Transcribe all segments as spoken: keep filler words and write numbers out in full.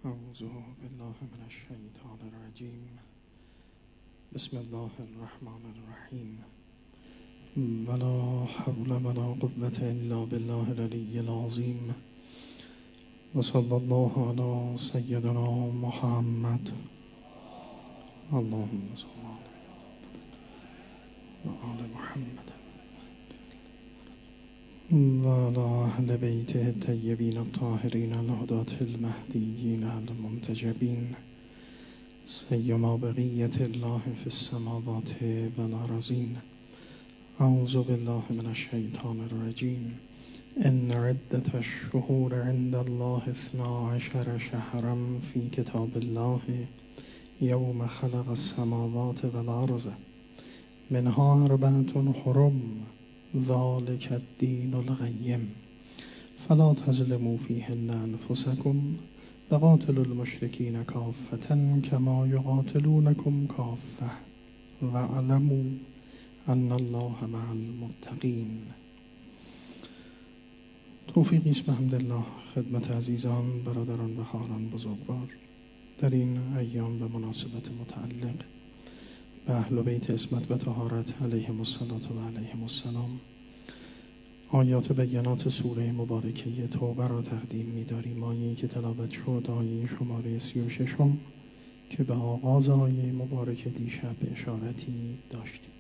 اعوذ بالله من الشیطان الرجیم. بسم الله الرحمن الرحیم. ولا حول ولا قوة الا بالله العلی العظیم. و صلی الله علی سیدنا محمد. اللهم صل و آل محمد و علی اهل بیته الطیبین الطاهرین الهداة المهدیین المنتجبین سیما بقیة الله فی السماوات والارضین. اعوذ بالله من الشیطان الرجیم. ان عدة الشهور عند الله اثنا عشر شهرا فی کتاب الله یوم خلق السماوات والارض منها اربعة حرم ذلك الدین القیم فلا تظلموا فیهن انفسکم وقاتلوا المشرکین کافة کما یقاتلونکم کافة واعلموا ان الله مع المتقین. توفیقی است به حمدالله خدمت عزیزان، برادران و خواهران بزرگوار در این ایام به مناسبت متعلق به اهل بیت عصمت و طهارت علیهم الصلاة و علیهم السلام آیات بینات سوره مبارکه توبه را تقدیم می‌داریم. آیه‌ای که تلاوت شد آیه شماره سی و ششم که به آغاز آیه مبارکه دیشب اشارتی داشتیم.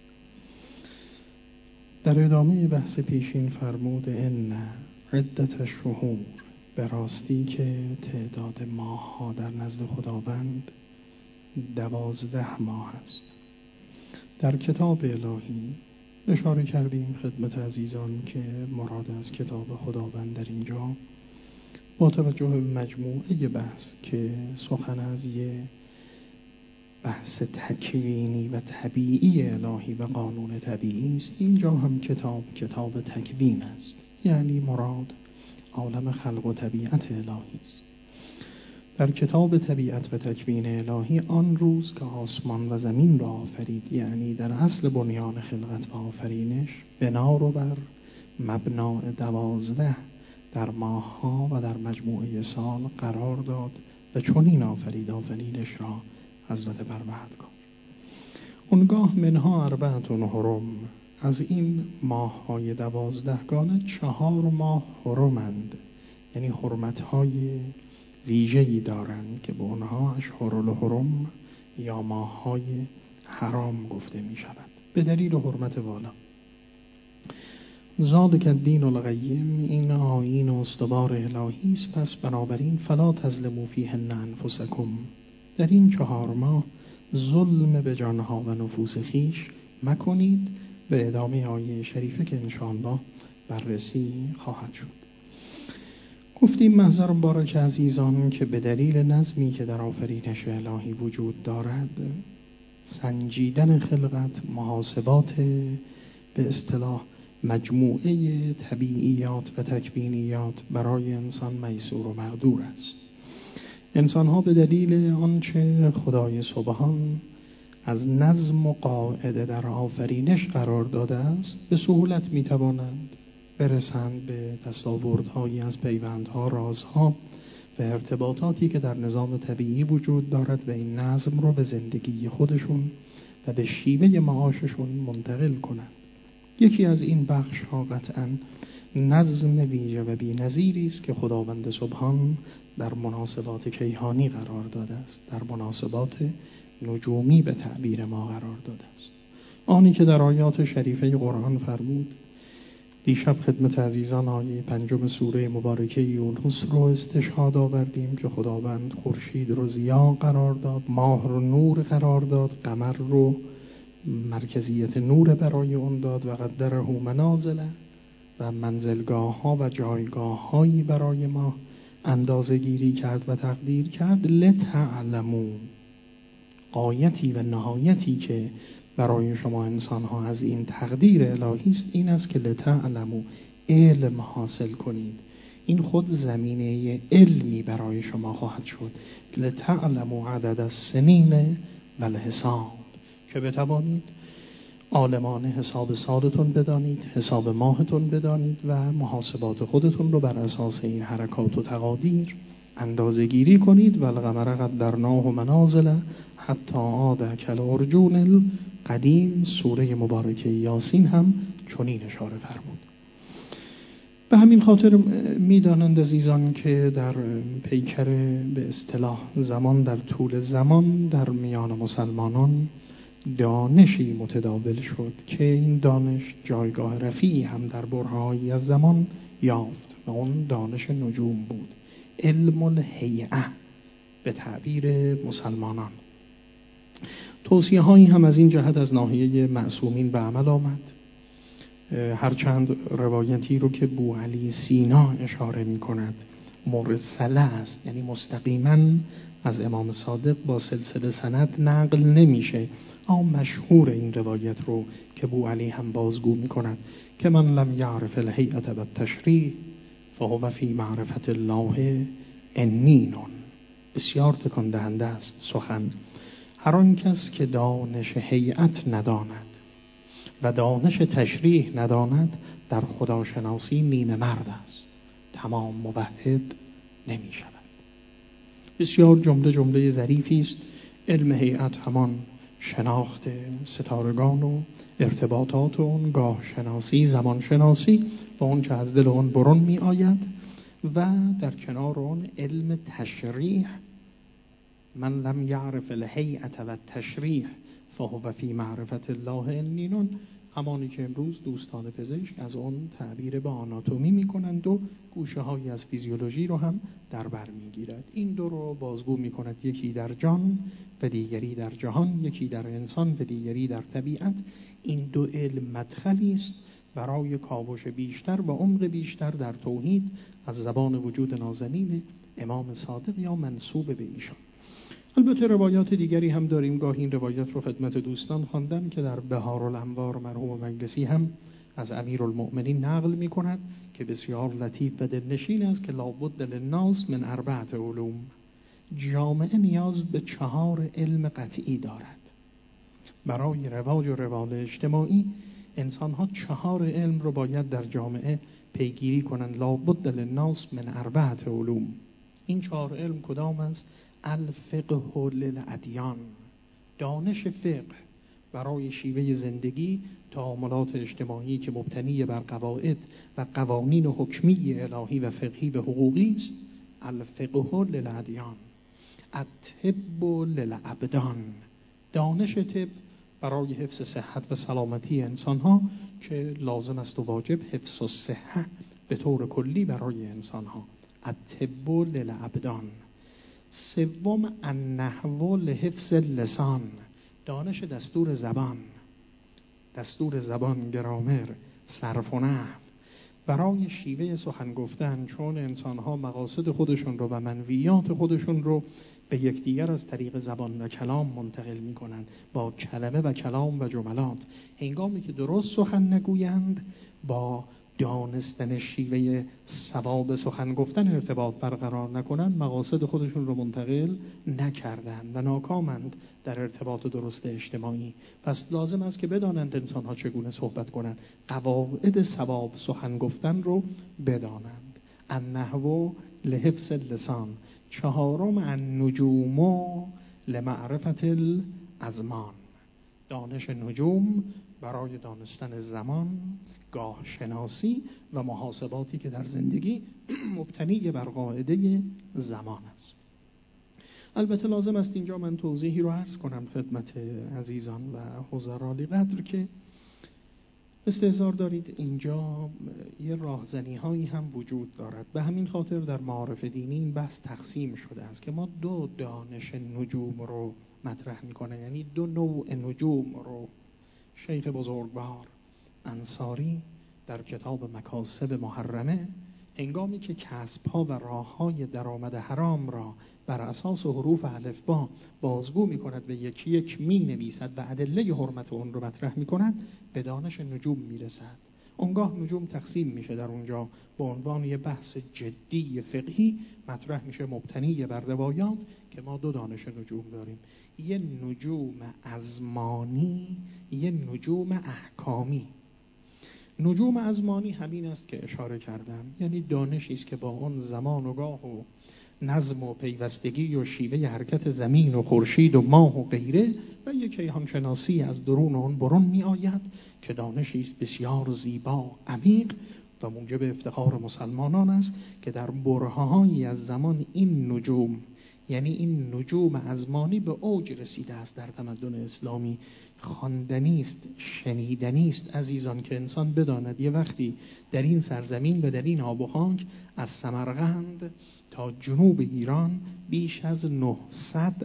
در ادامه بحث پیشین فرمود ان عدت الشهور، به راستی که تعداد ماه‌ها در نزد خداوند دوازده ماه است. در کتاب الهی اشاره کردیم خدمت عزیزان که مراد از کتاب خداوند در اینجا با توجه به مجموعه بحث که سخن از یه بحث تکوینی و طبیعی الهی و قانون طبیعی است، اینجا هم کتاب کتاب تکوین است، یعنی مراد عالم خلق و طبیعت الهی است. در کتاب طبیعت و تکوین الهی آن روز که آسمان و زمین را آفرید، یعنی در اصل بنیان خلقت و آفرینش، بنا رو بر مبنای دوازده در ماه‌ها و در مجموعه سال قرار داد و چنین آفرید آفرینش را حضرت پروردگار. اونگاه منها اربعة حرم، از این ماه‌های دوازدهگانه چهار ماه حرمند، یعنی حرمت‌های ویژه‌ای دارند که به آنها اشهر الحرم یا ماه‌های حرام گفته می شود به دلیل حرمت والا. ذالک الدین القیم، این آیین و استوار الهی است، پس بنابراین فلا تظلموا فیهن انفسکم، در این چهار ماه ظلم به جانها و نفوس خیش مکنید. به ادامه آیه شریفه که انشاءالله بررسی خواهد شد. گفتیم محضر مبارک عزیزان که به دلیل نظمی که در آفرینش الهی وجود دارد، سنجیدن خلقت، محاسبات به اصطلاح مجموعه طبیعیات و تکوینیات برای انسان میسور و مقدور است. انسان ها به دلیل آنچه خدای سبحان از نظم و قاعده در آفرینش قرار داده است به سهولت می توانند برسند به تصاوردهایی از پیوندها، رازها و ارتباطاتی که در نظام طبیعی وجود دارد و این نظم رو به زندگی خودشون و به شیوه معاششون منتقل کنند. یکی از این بخش ها قطعاً نظم ویژه و بی‌نظیری است که خداوند سبحان در مناسبات کیهانی قرار داده است، در مناسبات نجومی به تعبیر ما قرار داده است. آنی که در آیات شریفه قرآن فرمود، دیشب خدمت عزیزان آیه پنجم سوره مبارکه یونس رو استشهاد آوردیم که خداوند خورشید رو ضیا قرار داد، ماه رو نور قرار داد، قمر رو مرکزیت نور برای اون داد و قدره منازل و منزلگاه ها و جایگاه هایی برای ما اندازه گیری کرد و تقدیر کرد. لتعلموا، غایتی و نهایتی که برای شما انسان ها از این تقدیر الهی است این است که لتعلموا، علم حاصل کنید. این خود زمینه علمی برای شما خواهد شد. لتعلموا عدد السنین و الحساب، که بتوانید عالمان حساب سالتون بدانید، حساب ماهتون بدانید و محاسبات خودتون رو بر اساس این حرکات و تقادیر اندازه گیری کنید و القمر قدرناه منازل حتی عاد کالعرجون القدیم. سوره مبارکه یاسین هم چنین اشاره فرمود. به همین خاطر میدانند عزیزان که در پیکر به اصطلاح زمان، در طول زمان در میان مسلمانان دانشی متداول شد که این دانش جایگاه رفیعی هم در برهه‌ای از زمان یافت و اون دانش نجوم بود، علم الهیئه به تعبیر مسلمانان. توصیه هایی هم از این جهت از ناحیه معصومین به عمل آمد. هرچند روایتی رو که بوعلی سینا اشاره می کند مرسله است، یعنی مستقیما از امام صادق با سلسله سند نقل نمیشه، اما مشهور این روایت رو که بوعلی هم بازگو می کند که من لم یعرف الهیئة و التشریح فهو فی معرفت الله عنین. بسیار تکان دهنده است سخن. هر آن کس که دانش هیئت نداند و دانش تشریح نداند در خداشناسی نیمه مرد است، تمام موحد نمی شود. بسیار جمله جمله ظریفی است. علم هیئت همان شناخت ستارگان و ارتباطات اون، گاه شناسی، زمان شناسی و اون چه از دل اون برون می آید، و در کنار اون علم تشریح. من لم یعرف الهیئة و التشریح فهو فی معرفت الله عنین. همانی که امروز دوستان پزشک از اون تعبیر به آناتومی میکنند و گوشه هایی از فیزیولوژی رو هم در بر میگیرد. این دو رو بازگو میکند، یکی در جان و دیگری در جهان، یکی در انسان و دیگری در طبیعت. این دو علم مدخلی است برای کاوش بیشتر و عمق بیشتر در توحید از زبان وجود نازنین امام صادق یا منسوب به ایشان. البته روایات دیگری هم داریم. گاهی این روایت رو خدمت دوستان خواندم که در بهارالانوار مرحوم مجلسی هم از امیرالمؤمنین نقل می کند که بسیار لطیف و دلنشین است که لابد للناس من اربعة علوم. جامعه نیاز به چهار علم قطعی دارد. برای رواج و روال اجتماعی انسان ها چهار علم رو باید در جامعه پیگیری کنند. لابد للناس من اربعة علوم. این چهار علم کدام است؟ الفقه للادیان، دانش فقه برای شیوه زندگی، تعاملات اجتماعی که مبتنی بر قواعد و قوانین حکمی الهی و فقهی و حقوقی است. الفقه للادیان. الطب للابدان، دانش طب برای حفظ صحت و سلامتی انسان‌ها که لازم است و واجب حفظ الصحه به طور کلی برای انسان‌ها. الطب للابدان. سوم النحو لحفظ اللسان، دانش دستور زبان، دستور زبان، گرامر، صرف و نحو برای شیوه سخن گفتن، چون انسان‌ها مقاصد خودشون رو و منویات خودشون رو به یکدیگر از طریق زبان و کلام منتقل می‌کنند، با کلمه و کلام و جملات. هنگامی که درست سخن نگویند، با دانستن شیوه صواب سخن گفتن ارتباط برقرار نکنند، مقاصد خودشون رو منتقل نکردند و ناکامند در ارتباط درست اجتماعی. پس لازم است که بدانند انسان‌ها چگونه صحبت کنند، قواعد صواب سخن گفتن رو بدانند. النحو لحفظ اللسان. چهارم النجوم لمعرفت الازمان، دانش نجوم برای دانستن زمان، گاه شناسی و محاسباتی که در زندگی مبتنی بر قاعده زمان است. البته لازم است اینجا من توضیحی رو عرض کنم خدمت عزیزان و حضرای قدر که استحضار دارید اینجا یه راهزنی هایی هم وجود دارد. به همین خاطر در معارف دینی این بحث تقسیم شده است که ما دو دانش نجوم رو مطرح میکنه، یعنی دو نوع نجوم رو شیخ بزرگوار انصاری در کتاب مکاسب محرمه هنگامی که کسب‌ها و راه‌های درآمد حرام را بر اساس حروف الفبا بازگو می‌کند و یکی یک می‌نویسد و ادله حرمت اون رو مطرح می‌کند، به دانش نجوم می‌رسد. اونگاه نجوم تقسیم میشه در اونجا به عنوان یه بحث جدی فقهی مطرح میشه مبتنی بر روایات که ما دو دانش نجوم داریم، یه نجوم ازمانی، یه نجوم احکامی. نجوم ازمانی همین است که اشاره کردم، یعنی دانشی است که با اون زمان و گاه و نظم و پیوستگی و شیوه حرکت زمین و خورشید و ماه و غیره، و یک کیهان شناسی از درون آن برون می آید که دانشی است بسیار زیبا، عمیق و موجب افتخار مسلمانان است که در برهه‌هایی از زمان این نجوم، یعنی این نجوم ازمانی، به اوج رسیده است در تمدن اسلامی. خواندنی است، شنیدنی است عزیزان که انسان بداند یه وقتی در این سرزمین و در این آب و خاک از سمرقند تا جنوب ایران بیش از نهصد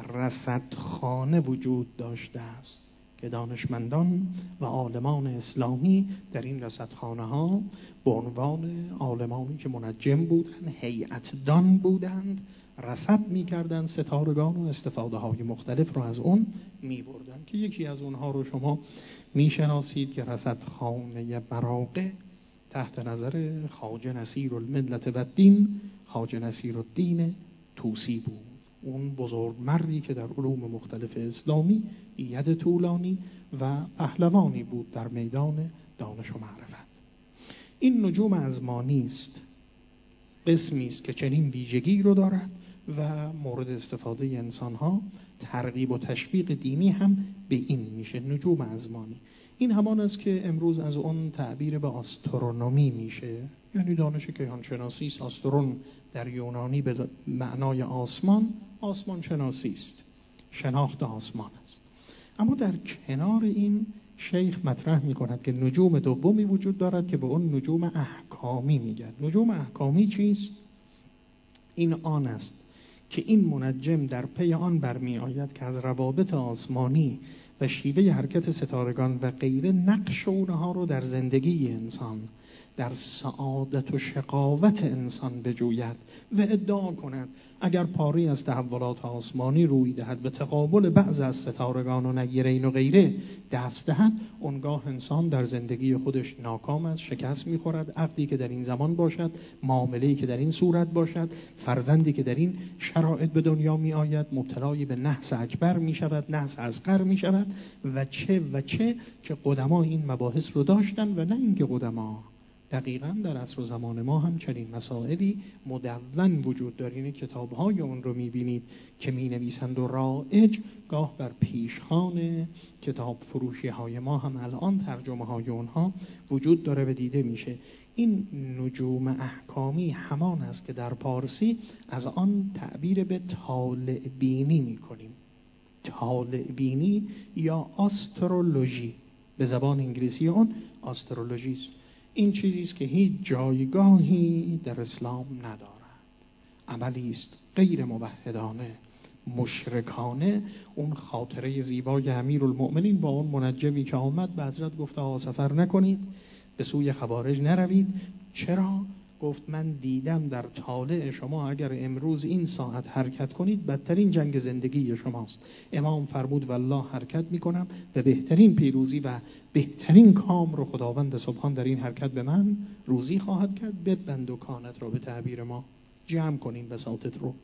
رصدخانه وجود داشته است که دانشمندان و عالمان اسلامی در این رصدخانه ها به عنوان عالمانی که منجم بودند، هیئتدان بودند، رصد می‌کردند ستارگان و استفاده های مختلف را از اون می‌بردند، که یکی از اونها رو شما می‌شناسید که رصدخانه براقه تحت نظر خواجه نصیر الملت و الدین، خواجه نصیر الدین طوسی بود. اون بزرگ مردی که در علوم مختلف اسلامی ید طولانی و پهلوانی بود در میدان دانش و معرفت. این نجوم ازمانی است، قسمی است که چنین ویژگی رو دارد و مورد استفاده انسان‌ها. ترغیب و تشویق دینی هم به این میشه، نجوم ازمانی. این همان است که امروز از اون تعبیر به آسترونومی میشه، یعنی دانش کیهان شناسی است. آسترون در یونانی به معنای آسمان، آسمان شناسی است، شناخت آسمان است. اما در کنار این شیخ مطرح می‌کند که نجوم دومی وجود دارد که به اون نجوم احکامی میگن. نجوم احکامی چیست؟ این آن است که این منجم در پی آن برمی آید که از روابط آسمانی و شیوه حرکت ستارگان و غیره نقش اونها رو در زندگی انسان، در سعادت و شقاوت انسان بجوید و ادعا کند اگر پاری از تحولات آسمانی روی دهد به تقابل بعض از ستارگان و نیرین و غیره دست دهد، اونگاه انسان در زندگی خودش ناکام است، شکست می‌خورد. عقدی که در این زمان باشد، معامله‌ای که در این صورت باشد، فرزندی که در این شرایط به دنیا می آید، مبتلای به نحس اکبر می شود، نحس اصغر می شود و چه و چه که قدما این مباحث رو داشتن و نه اینکه قدما. دقیقاً در عصر و زمان ما هم چنین مسائلی مدون وجود داره. این کتاب‌های اون رو می‌بینید که می‌نویسند و رایج، گاه بر پیشخوان کتاب فروشی‌های ما هم الان ترجمه‌های اونها وجود داره و دیده میشه. این نجوم احکامی همان است که در پارسی از آن تعبیر به طالع بینی می‌کنیم. طالع بینی یا آسترولوژی، به زبان انگلیسی اون آسترولوژی است. این چیزی است که هیچ جایگاهی در اسلام ندارد، عملی است غیر موحدانه، مشرکانه. اون خاطره زیبای امیرالمؤمنین با اون منجمی که آمد به حضرت گفت آقا سفر نکنید، به سوی خوارج نروید. چرا؟ گفت من دیدم در طالع شما اگر امروز این ساعت حرکت کنید بدترین جنگ زندگی شماست. امام فرمود والله حرکت میکنم و بهترین پیروزی و بهترین کام رو خداوند سبحان در این حرکت به من روزی خواهد کرد. ببند دکانت رو، به تعبیر ما جمع کنین بساطت رو.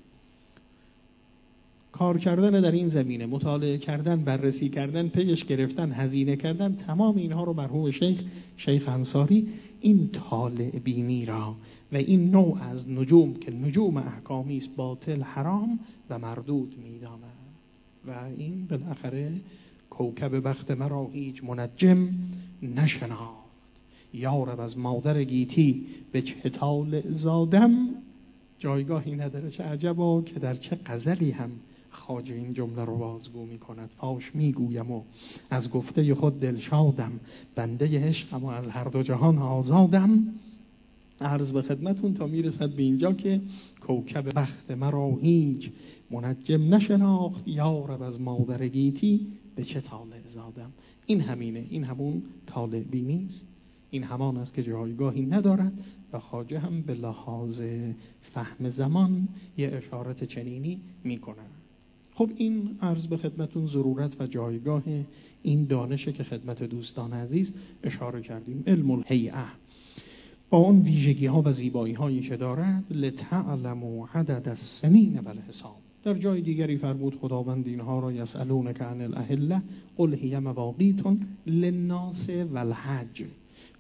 کار کردن در این زمینه، مطالعه کردن، بررسی کردن، پیش گرفتن، هزینه کردن، تمام اینها رو مرحوم شیخ شیخ انصاری این طالع بینی را و این نوع از نجوم که نجوم احکامی است باطل، حرام و مردود می‌داند. و این بالاخره کوکب بخت مرا هیچ منجم نشناخت، یارب از مادر گیتی به چه طالع زادم. جایگاهی نداره. چه عجبا که در چه غزلی هم خواجه این جمله رو بازگو می کند. فاش می گویم و از گفته خود دلشادم، بنده عشقم و از هر دو جهان آزادم. عرض به خدمتون تا می رسد به اینجا که کوکب بخت مرا هیچ منجم نشناخت، یارب از مادر گیتی به چه طالع زادم. این همینه، این همون طالع بینی است. این همان است که جایگاهی ندارد و خواجه هم به لحاظ فهم زمان یه اشارت چنینی می کند. خب این عرض به خدمتون ضرورت و جایگاه این دانشه که خدمت دوستان عزیز اشاره کردیم. علم الهیئه با اون ویژگی ها و زیبایی هایی که دارد، لتعلموا عدد السنین و الحساب. در جای دیگری فرمود خداوند اینها را یسألونک عن الاهله قل هی مواقیت للناس والحج.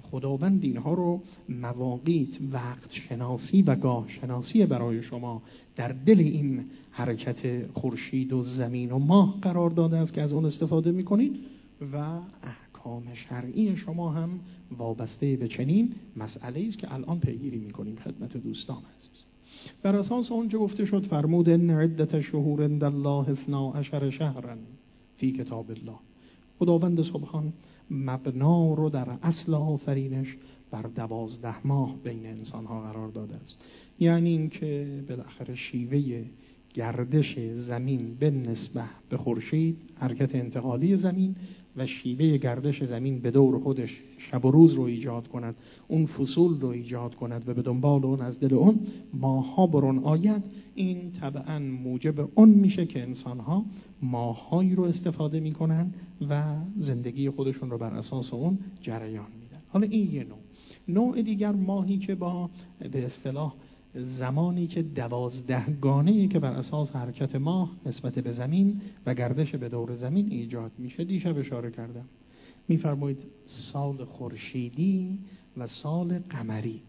خداوند اینها رو مواقیت، وقت شناسی و گاه شناسی برای شما در دل این حرکت خورشید و زمین و ماه قرار داده است که از اون استفاده میکنید و احکام شرعی شما هم وابسته به چنین مسئله است که الان پیگیری میکنیم خدمت دوستان عزیز. بر اساس اون چه گفته شد فرمود ان عدت شهور عند الله اثنا عشر شهرا فی کتاب الله. خداوند سبحان مبنا رو در اصل آفرینش بر دوازده ماه بین انسان ها قرار داده است. یعنی اینکه بالاخره شیوه گردش زمین به نسبت به خورشید، حرکت انتقالی زمین و شیوه گردش زمین به دور خودش شب و روز رو ایجاد کند، اون فصول رو ایجاد کند و به دنبال اون از دل اون ماه‌ها برون آید. این طبعاً موجب اون میشه که انسان‌ها ماه‌هایی رو استفاده میکنن و زندگی خودشون رو بر اساس اون جریان میدن. حالا این یه نوع. نوع دیگر ماهی که با به اصطلاح زمانی که دوازده گانه‌ای که بر اساس حرکت ماه نسبت به زمین و گردش به دور زمین ایجاد میشه. دیشب اشاره کردم، میفرمایید سال خورشیدی و سال قمری،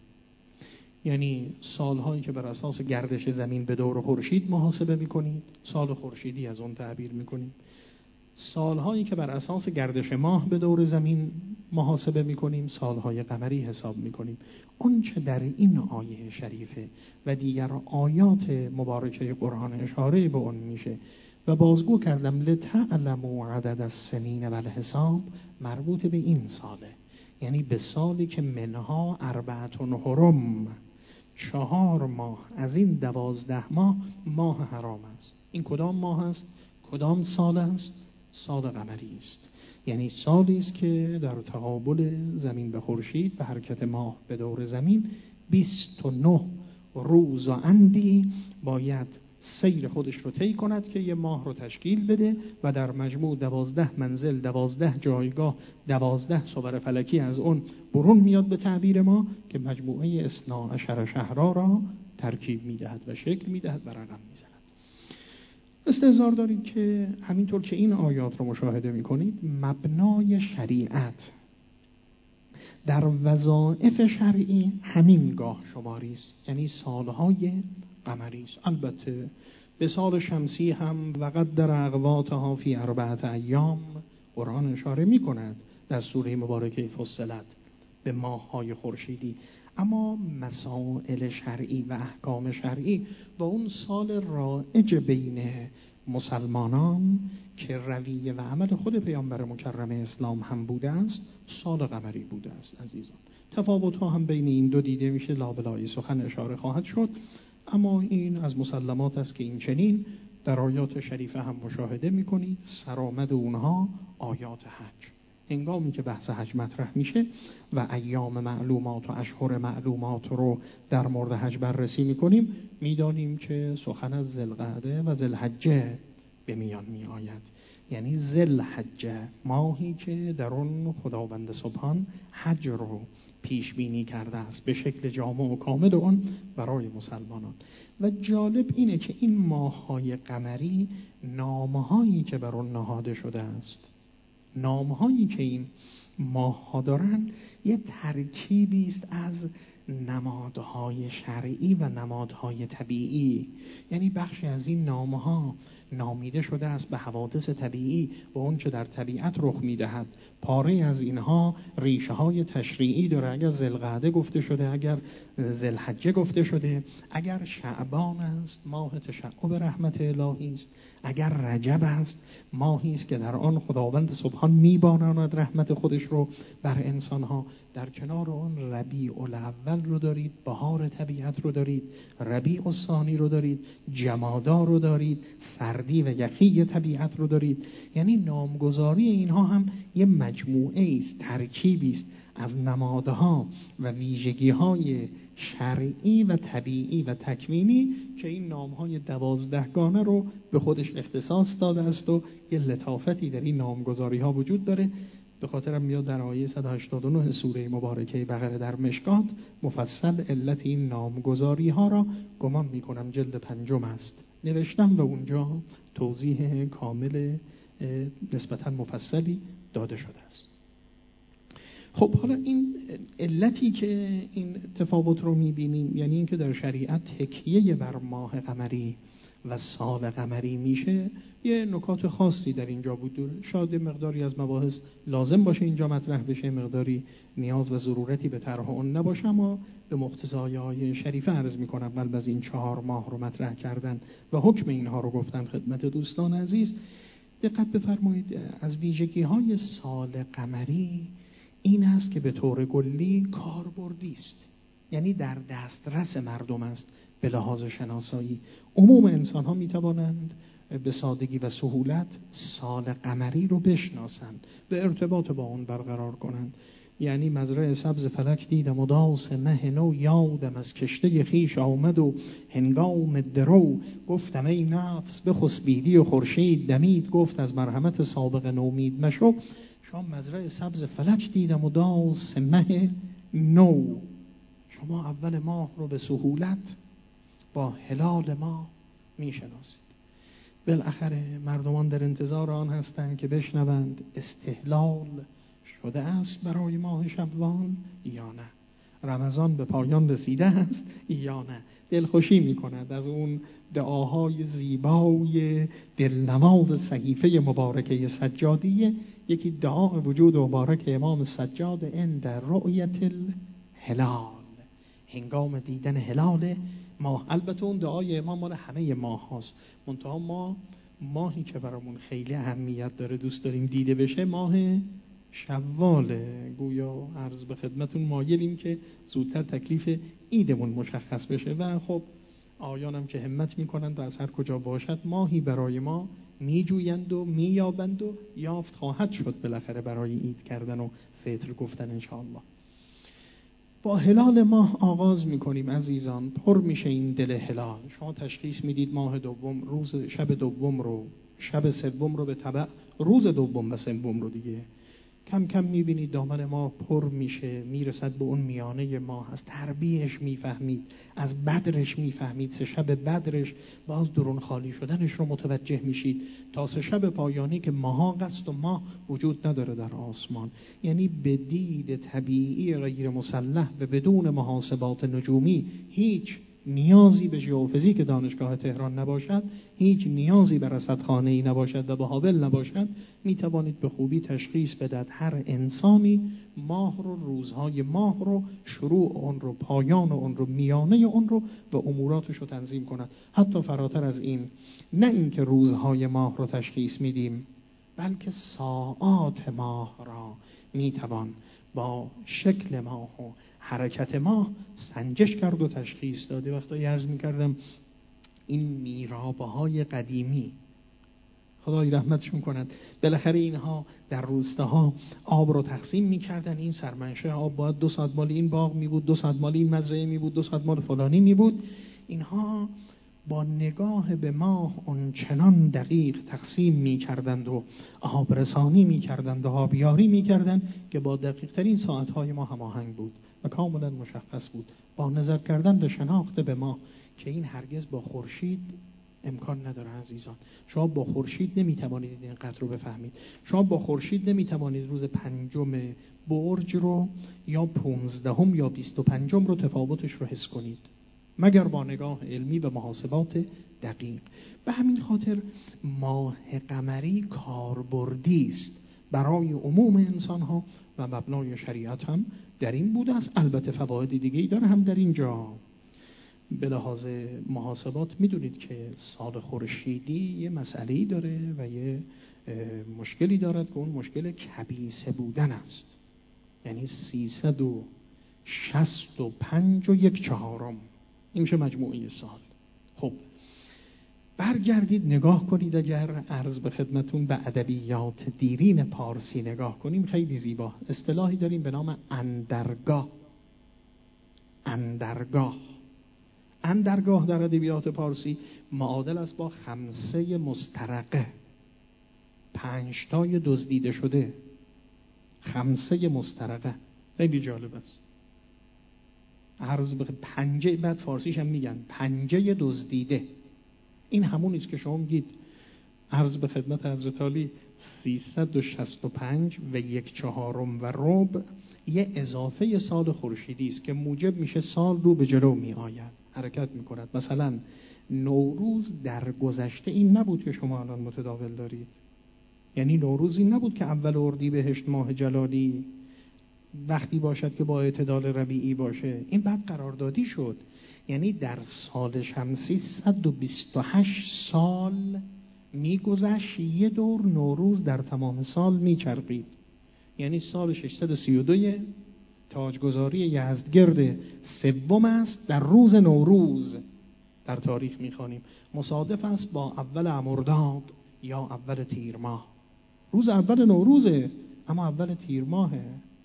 یعنی سالهایی که بر اساس گردش زمین به دور خورشید محاسبه میکنید، سال خورشیدی از اون تعبیر میکنید. سالهایی که بر اساس گردش ماه به دور زمین محاسبه میکنیم، سالهای قمری حساب میکنیم. اون چه در این آیه شریفه و دیگر آیات مبارکه قرآن اشاره به اون میشه و بازگو کردم لتعلموا عدد السنین و الحساب، مربوط به این ساله، یعنی به سالی که منها اربعتون حرم، چهار ماه از این دوازده ماه ماه حرام است. این کدام ماه است؟ کدام سال است؟ سال قمری است. یعنی سالی است که در تقابل زمین به خورشید و حرکت ماه به دور زمین بیست و نه روز و اندی باید سیر خودش رو طی کند که یه ماه رو تشکیل بده و در مجموع دوازده منزل، دوازده جایگاه، دوازده صور فلکی از اون برون میاد به تعبیر ما که مجموعه اثنا عشر شهرها را ترکیب میدهد و شکل میدهد و رقم میزند. استحضار دارید که همینطور که این آیات رو مشاهده میکنید، مبنای شریعت در وظایف شرعی همین گاه شماری است، یعنی سالهای قمری است. البته به سال شمسی هم وقدر اقواتها فی اربعة ایام قرآن اشاره میکند در سوره مبارکه فصلت به ماه‌های خورشیدی، اما مسائل شرعی و احکام شرعی و اون سال رایج بین مسلمانان که رویه و عمل خود پیامبر مکرم اسلام هم بوده است، سال قمری بوده است. عزیزان، تفاوت‌ها هم بین این دو دیده میشه، لابلای سخن اشاره خواهد شد، اما این از مسلمات است که این چنین در آیات شریفه هم مشاهده میکنید. سرآمد اونها آیات حج، هنگامی که بحث حج مطرح میشه و ایام معلومات و اشهر معلومات رو در مورد حج بررسی میکنیم، میدانیم که سخن از ذوالقعده و ذوالحجه به میان می آید. یعنی ذوالحجه، ماهی که در اون خداوند سبحان حج رو پیش بینی کرده است به شکل جامع و کامل اون برای مسلمانان. و جالب اینه که این ماه‌های قمری نامه‌هایی که بر اون نهاده شده است، نامه‌هایی که این ماه‌ها دارن، یه ترکیبی است از نمادهای شرعی و نمادهای طبیعی. یعنی بخشی از این نامه‌ها نامیده شده است به حوادث طبیعی و اون چه در طبیعت رخ می‌دهد. پاره از اینها ریشه‌های تشریعی داره. اگر ذوالقعده گفته شده، اگر ذوالحجه گفته شده، اگر شعبان است ماه تشعب رحمت الهی است، اگر رجب است ماهی است که در آن خداوند سبحان میباراند رحمت خودش رو بر انسان‌ها. در کنار آن ربیع الاول رو دارید، بهار طبیعت رو دارید، ربیع الثانی رو دارید، جمادی رو دارید، سردی و یخی طبیعت رو دارید. یعنی نامگذاری اینها هم یه مجموعه است، ترکیبی است از نمادها و ویژگی‌های شرعی و طبیعی و تکوینی که این نام‌های دوازدهگانه رو به خودش اختصاص داده است و یه لطافتی در این نامگذاری‌ها وجود داره. به خاطرم میاد در آیه صد و هشتاد و نه سوره مبارکه بقره در مشکات مفصل علت این نامگذاری‌ها را، گمان می‌کنم جلد پنجم است، نوشتم و اونجا توضیح کامل نسبتاً مفصلی داده شده است. خب حالا این علتی که این تفاوت رو میبینیم، یعنی اینکه در شریعت تکیه بر ماه قمری و سال قمری میشه، یه نکات خاصی در اینجا بود. شاید مقداری از مباحث لازم باشه اینجا مطرح بشه، مقداری نیاز و ضرورتی به طرح اون نباشه، اما به مقتضای آیه شریفه عرض میکنم قبل از این چهار ماه رو مطرح کردن و حکم اینها رو گفتن خدمت دوستان عزیز. دقت بفرمایید، از ویژگی های سال قمری این است که به طور کلی کاربردی است، یعنی در دسترس مردم است. به لحاظ شناسایی عموم انسان ها می توانند به سادگی و سهولت سال قمری رو بشناسند، به ارتباط با اون برقرار کنند. یعنی مزرعه سبز فلک دیدم و داس مه نو، یادم از کشته خیش آمد و هنگام درو. گفتم ای نفس بخسبیدی و خورشید دمید، گفت از مرحمت سابق نومید مشو. شما مزرعه سبز فلک دیدم و داس مه نو، شما اول ماه رو به سهولت با هلال ماه میشناسید. بالاخره مردمان در انتظار آن هستند که بشنوند استهلال شده است برای ماه شوال یا نه، رمضان به پایان رسیده است یا نه. دلخوشی میکند از اون دعاهای زیبای دلنواز صحیفه مبارکه سجادیه. یکی دعا وجود مبارک امام سجاد عند رؤیت الهلال، هنگام دیدن هلال ماه. البته اون دعای امام مال همه ماه هاست، منتها ما ماهی که برامون خیلی اهمیت داره دوست داریم دیده بشه ماه شواله. گویا عرض به خدمتون مایلیم که زودتر تکلیف عیدمون مشخص بشه و خب آیانم که همت میکنند و از هر کجا باشد ماهی برای ما میجویند و مییابند و یافت خواهد شد بالاخره برای عید کردن و فطر گفتن انشاءالله. با هلال ماه آغاز میکنیم عزیزان. پر میشه این دل هلال. شما تشخیص میدید ماه دوم روز شب دوم رو، شب سوم رو به تبع روز دوم و سوم رو دیگه. کم کم میبینید دامن ماه پر میشه، میرسد به اون میانه ماه. از تربیهش میفهمید، از بدرش میفهمید، سه شب بدرش باز درون خالی شدنش رو متوجه میشید، تا سه شب پایانی که ماه است و ماه وجود نداره در آسمان. یعنی به دید طبیعی غیر مسلح و بدون محاسبات نجومی هیچ نیازی به ژئوفیزیک دانشگاه تهران نباشد، هیچ نیازی به رصدخانه‌ای نباشد و به هابل نباشد، می توانید به خوبی تشخیص بدهد هر انسانی ماه رو، روزهای ماه رو، شروع اون رو، پایان اون رو، میانه اون رو و اموراتش رو تنظیم کند. حتی فراتر از این، نه اینکه روزهای ماه رو تشخیص میدیم، بلکه ساعات ماه را می توان با شکل ماه و حرکت ماه سنجش کرد و تشخیص داده. وقتی عرض می‌کردم این میرابه‌های قدیمی خدای رحمتشون کند، بالاخره اینها در روستاها آب رو تقسیم می‌کردن. این سرمنشه آب باید دو ساعت مال این باغ می‌بود، دو ساعت مال این مزرعه می‌بود، دو ساعت مال فلانی می‌بود. اینها با نگاه به ماه اون چنان دقیق تقسیم می‌کردند و آب رسانی می‌کردند و آبیاری می‌کردند که با دقیق ترین ساعت‌های ما هماهنگ بود و کاملا مشخص بود. با نظر کردن به شناخت به ماه که این هرگز با خورشید امکان نداره عزیزان. شما با خورشید نمیتوانید این قدر رو بفهمید. شما با خورشید نمیتوانید روز پنجم برج رو یا پونزدهم یا بیست و پنجم رو تفاوتش رو حس کنید، مگر با نگاه علمی و محاسبات دقیق. به همین خاطر ماه قمری کاربردی است برای عموم انسان ها و مبنای شریعت هم در این بوده است. البته فواید دیگه‌ای داره هم در اینجا. به لحاظ محاسبات میدونید که سال خورشیدی یه مسئله‌ای داره و یه مشکلی دارد که اون مشکل کبیسه بودن است، یعنی سیصد و شصت و پنج و یک چهارم این میشه مجموعه سال. خب برگردید نگاه کنید، اگر عرض به خدمتون به ادبیات دیرین پارسی نگاه کنیم خیلی زیبا. اصطلاحی داریم به نام اندرگاه. اندرگاه اندرگاه در ادبیات پارسی معادل است با خمسه مسترقه، پنجتای دزدیده شده. خمسه مسترقه خیلی جالب است. عرض به پنجه، بعد فارسیش هم میگن پنجه دزدیده. این همون است که شما میگید عرض به خدمت حضرت عالی سیصد و شصت و پنج و یک چهارم و ربع یه اضافه سال خورشیدی است که موجب میشه سال رو به جلو می آید، حرکت می کند. مثلا نوروز در گذشته این نبود که شما الان متداول دارید. یعنی نوروز این نبود که اول اردیبهشت ماه جلالی وقتی باشد که با اعتدال ربیعی باشه. این بعد قراردادی شد. یعنی در سال شمسی صد و بیست و هشت سال میگذشت یه دور نوروز در تمام سال میچرخید. یعنی سال ششصد و سی و دو تاجگذاری یزدگرد سوم است، در روز نوروز در تاریخ میخوانیم، مصادف است با اول امرداد یا اول تیر ماه. روز اول نوروزه اما اول تیر ماهه،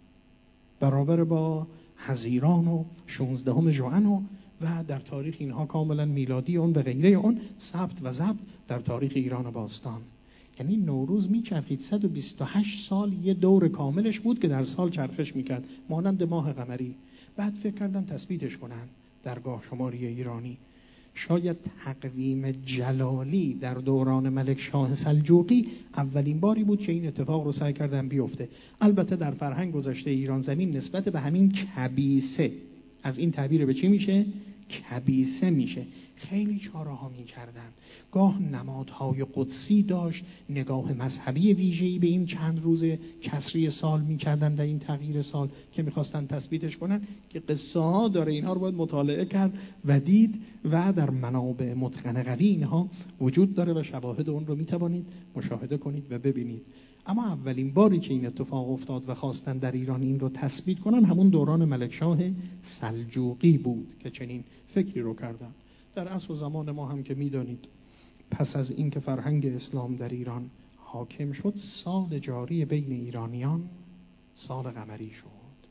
برابر با حزیران و شانزدهم ژوئن و و در تاریخ اینها کاملا میلادی اون به غیره اون ثبت و ضبط در تاریخ ایران باستان. یعنی نوروز میچرخید صد و بیست و هشت سال یه دور کاملش بود که در سال چرخش میکرد، مانند ماه قمری. بعد فکر کردن تثبیتش کنن در گاه شماری ایرانی. شاید تقویم جلالی در دوران ملک شاه سلجوقی اولین باری بود که این اتفاق رو سعی کردن بیفته. البته در فرهنگ گذشته ایران زمین نسبت به همین کبیسه، از این تعبیر به چی میشه؟ کبیسه میشه. خیلی چاره ها میکردن. گاه نمادهای قدسی داشت، نگاه مذهبی ویژه‌ای به این چند روز کسری سال میکردن در این تغییر سال که میخواستن تثبیتش کنن، که قصه ها داره. اینها رو باید مطالعه کرد و دید و در منابع متقن قوی اینها وجود داره و شواهد اون رو میتوانید مشاهده کنید و ببینید. اما اولین باری که این اتفاق افتاد و خواستن در ایران این رو تثبیت کنن همون دوران ملکشاه سلجوقی بود که چنین فکری رو کردن. در عصر و زمان ما هم که میدانید پس از اینکه فرهنگ اسلام در ایران حاکم شد، سال جاری بین ایرانیان سال قمری شد.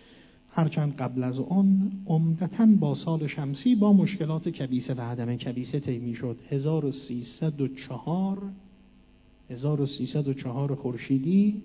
هرچند قبل از اون عمدتاً با سال شمسی با مشکلات کبیسه و عدم کبیسه طی میشد. هزار و سیصد و چهار هزار و سیصد و چهار خورشیدی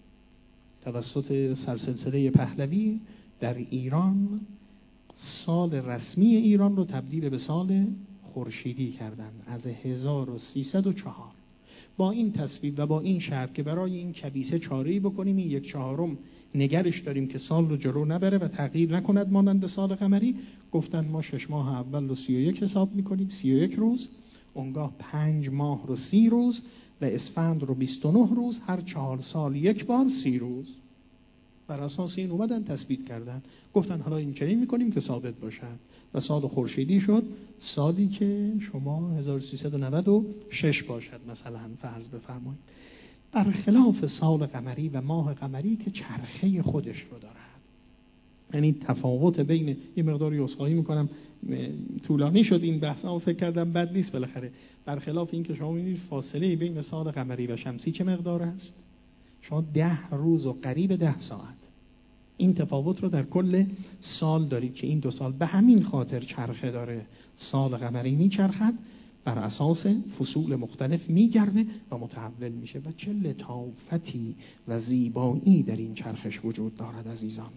توسط سلسله پهلوی در ایران سال رسمی ایران رو تبدیل به سال خورشیدی کردند از هزار و سیصد و چهار. با این تصویب و با این شرط که برای این کبیسه چاره‌ای بکنیم، این یک چهارم نگرش داریم که سال رو جلو نبره و تغییر نکند مانند سال قمری، گفتن ما شش ماه اول رو سی و یک حساب میکنیم، سی و یک روز، اونگاه پنج ماه رو سی روز و اسفند رو بیست و نه روز، هر چهار سال یک بار سی روز. بر اساس این اومدن تثبیت کردن، گفتن حالا این چنین میکنیم که ثابت باشن و سال خورشیدی شد سالی که شما هزار و سیصد و نود و شش باشد مثلا فرض بفرمایید، برخلاف سال قمری و ماه قمری که چرخه خودش رو دارد. یعنی تفاوت بین، یه مقداری عذرخواهی میکنم طولانی شد این بحث، اما فکر کردم بد نیست بالاخره. برخلاف این که شما می‌بینید فاصله بین سال قمری و شمسی چه مقدار است؟ شما ده روز و قریب ده ساعت این تفاوت رو در کل سال دارید که این دو سال به همین خاطر چرخه داره. سال قمری میچرخد بر اساس فصول مختلف میگرده و متحول میشه و چه لطافتی و زیبایی در این چرخش وجود دارد. عزیزان،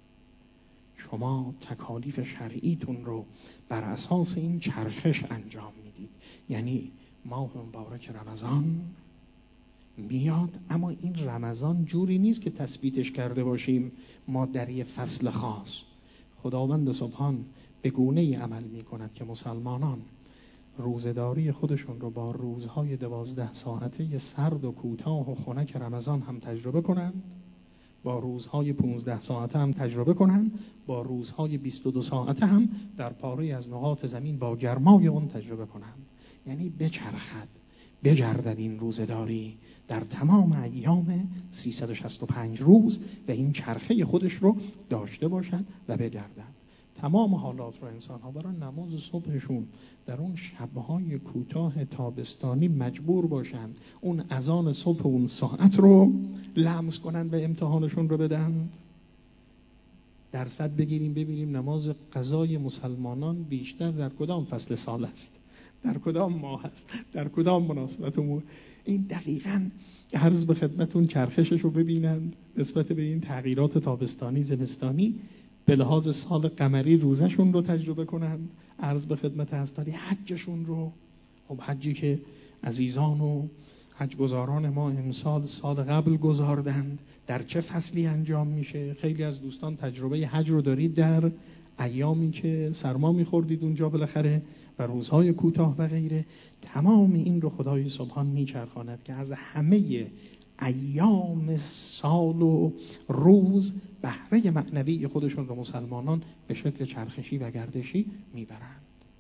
شما تکالیف شرعیتون رو بر اساس این چرخش انجام میدید. یعنی ماه مبارک رمضان میاد، اما این رمضان جوری نیست که تثبیتش کرده باشیم ما در یه فصل خاص. خداوند سبحان به گونه‌ای عمل میکند که مسلمانان روزداری خودشون رو با روزهای دوازده ساعته سرد و کوتاه و خنک رمضان هم تجربه کنند، با روزهای پونزده ساعته هم تجربه کنند، با روزهای بیست و دو ساعته هم در پاره از نقاط زمین با گرمای اون تجربه کنند. یعنی بچرخد، بگردد این روزداری در تمام ایام سیصد و شصت و پنج روز و این چرخه خودش رو داشته باشد و بگردد. تمام حالات رو انسان ها برای نماز صبحشون در اون شبهای کوتاه تابستانی مجبور باشن اون اذان صبح اون ساعت رو لمس کنن و امتحانشون رو بدن. درصد بگیریم ببینیم نماز قضای مسلمانان بیشتر در کدام فصل سال است، در کدام ماه است، در کدام مناسبت امور. این دقیقاً عرض به خدمتون چرخشش رو ببینن نسبت به این تغییرات تابستانی زمستانی، به لحاظ سال قمری روزشون رو تجربه کنن، عرض به خدمت هستاری حجشون رو. خب حجی که عزیزان و حج گزاران ما امسال سال قبل گذاردند، در چه فصلی انجام میشه؟ خیلی از دوستان تجربه حج رو دارید در ایامی که سرما میخوردید اونجا بالاخره و روزهای کوتاه و غیره. تمام این رو خدای سبحان میچرخاند که از همه ایام سال و روز بهره معنوی خودشون رو مسلمانان به شکل چرخشی و گردشی میبرند،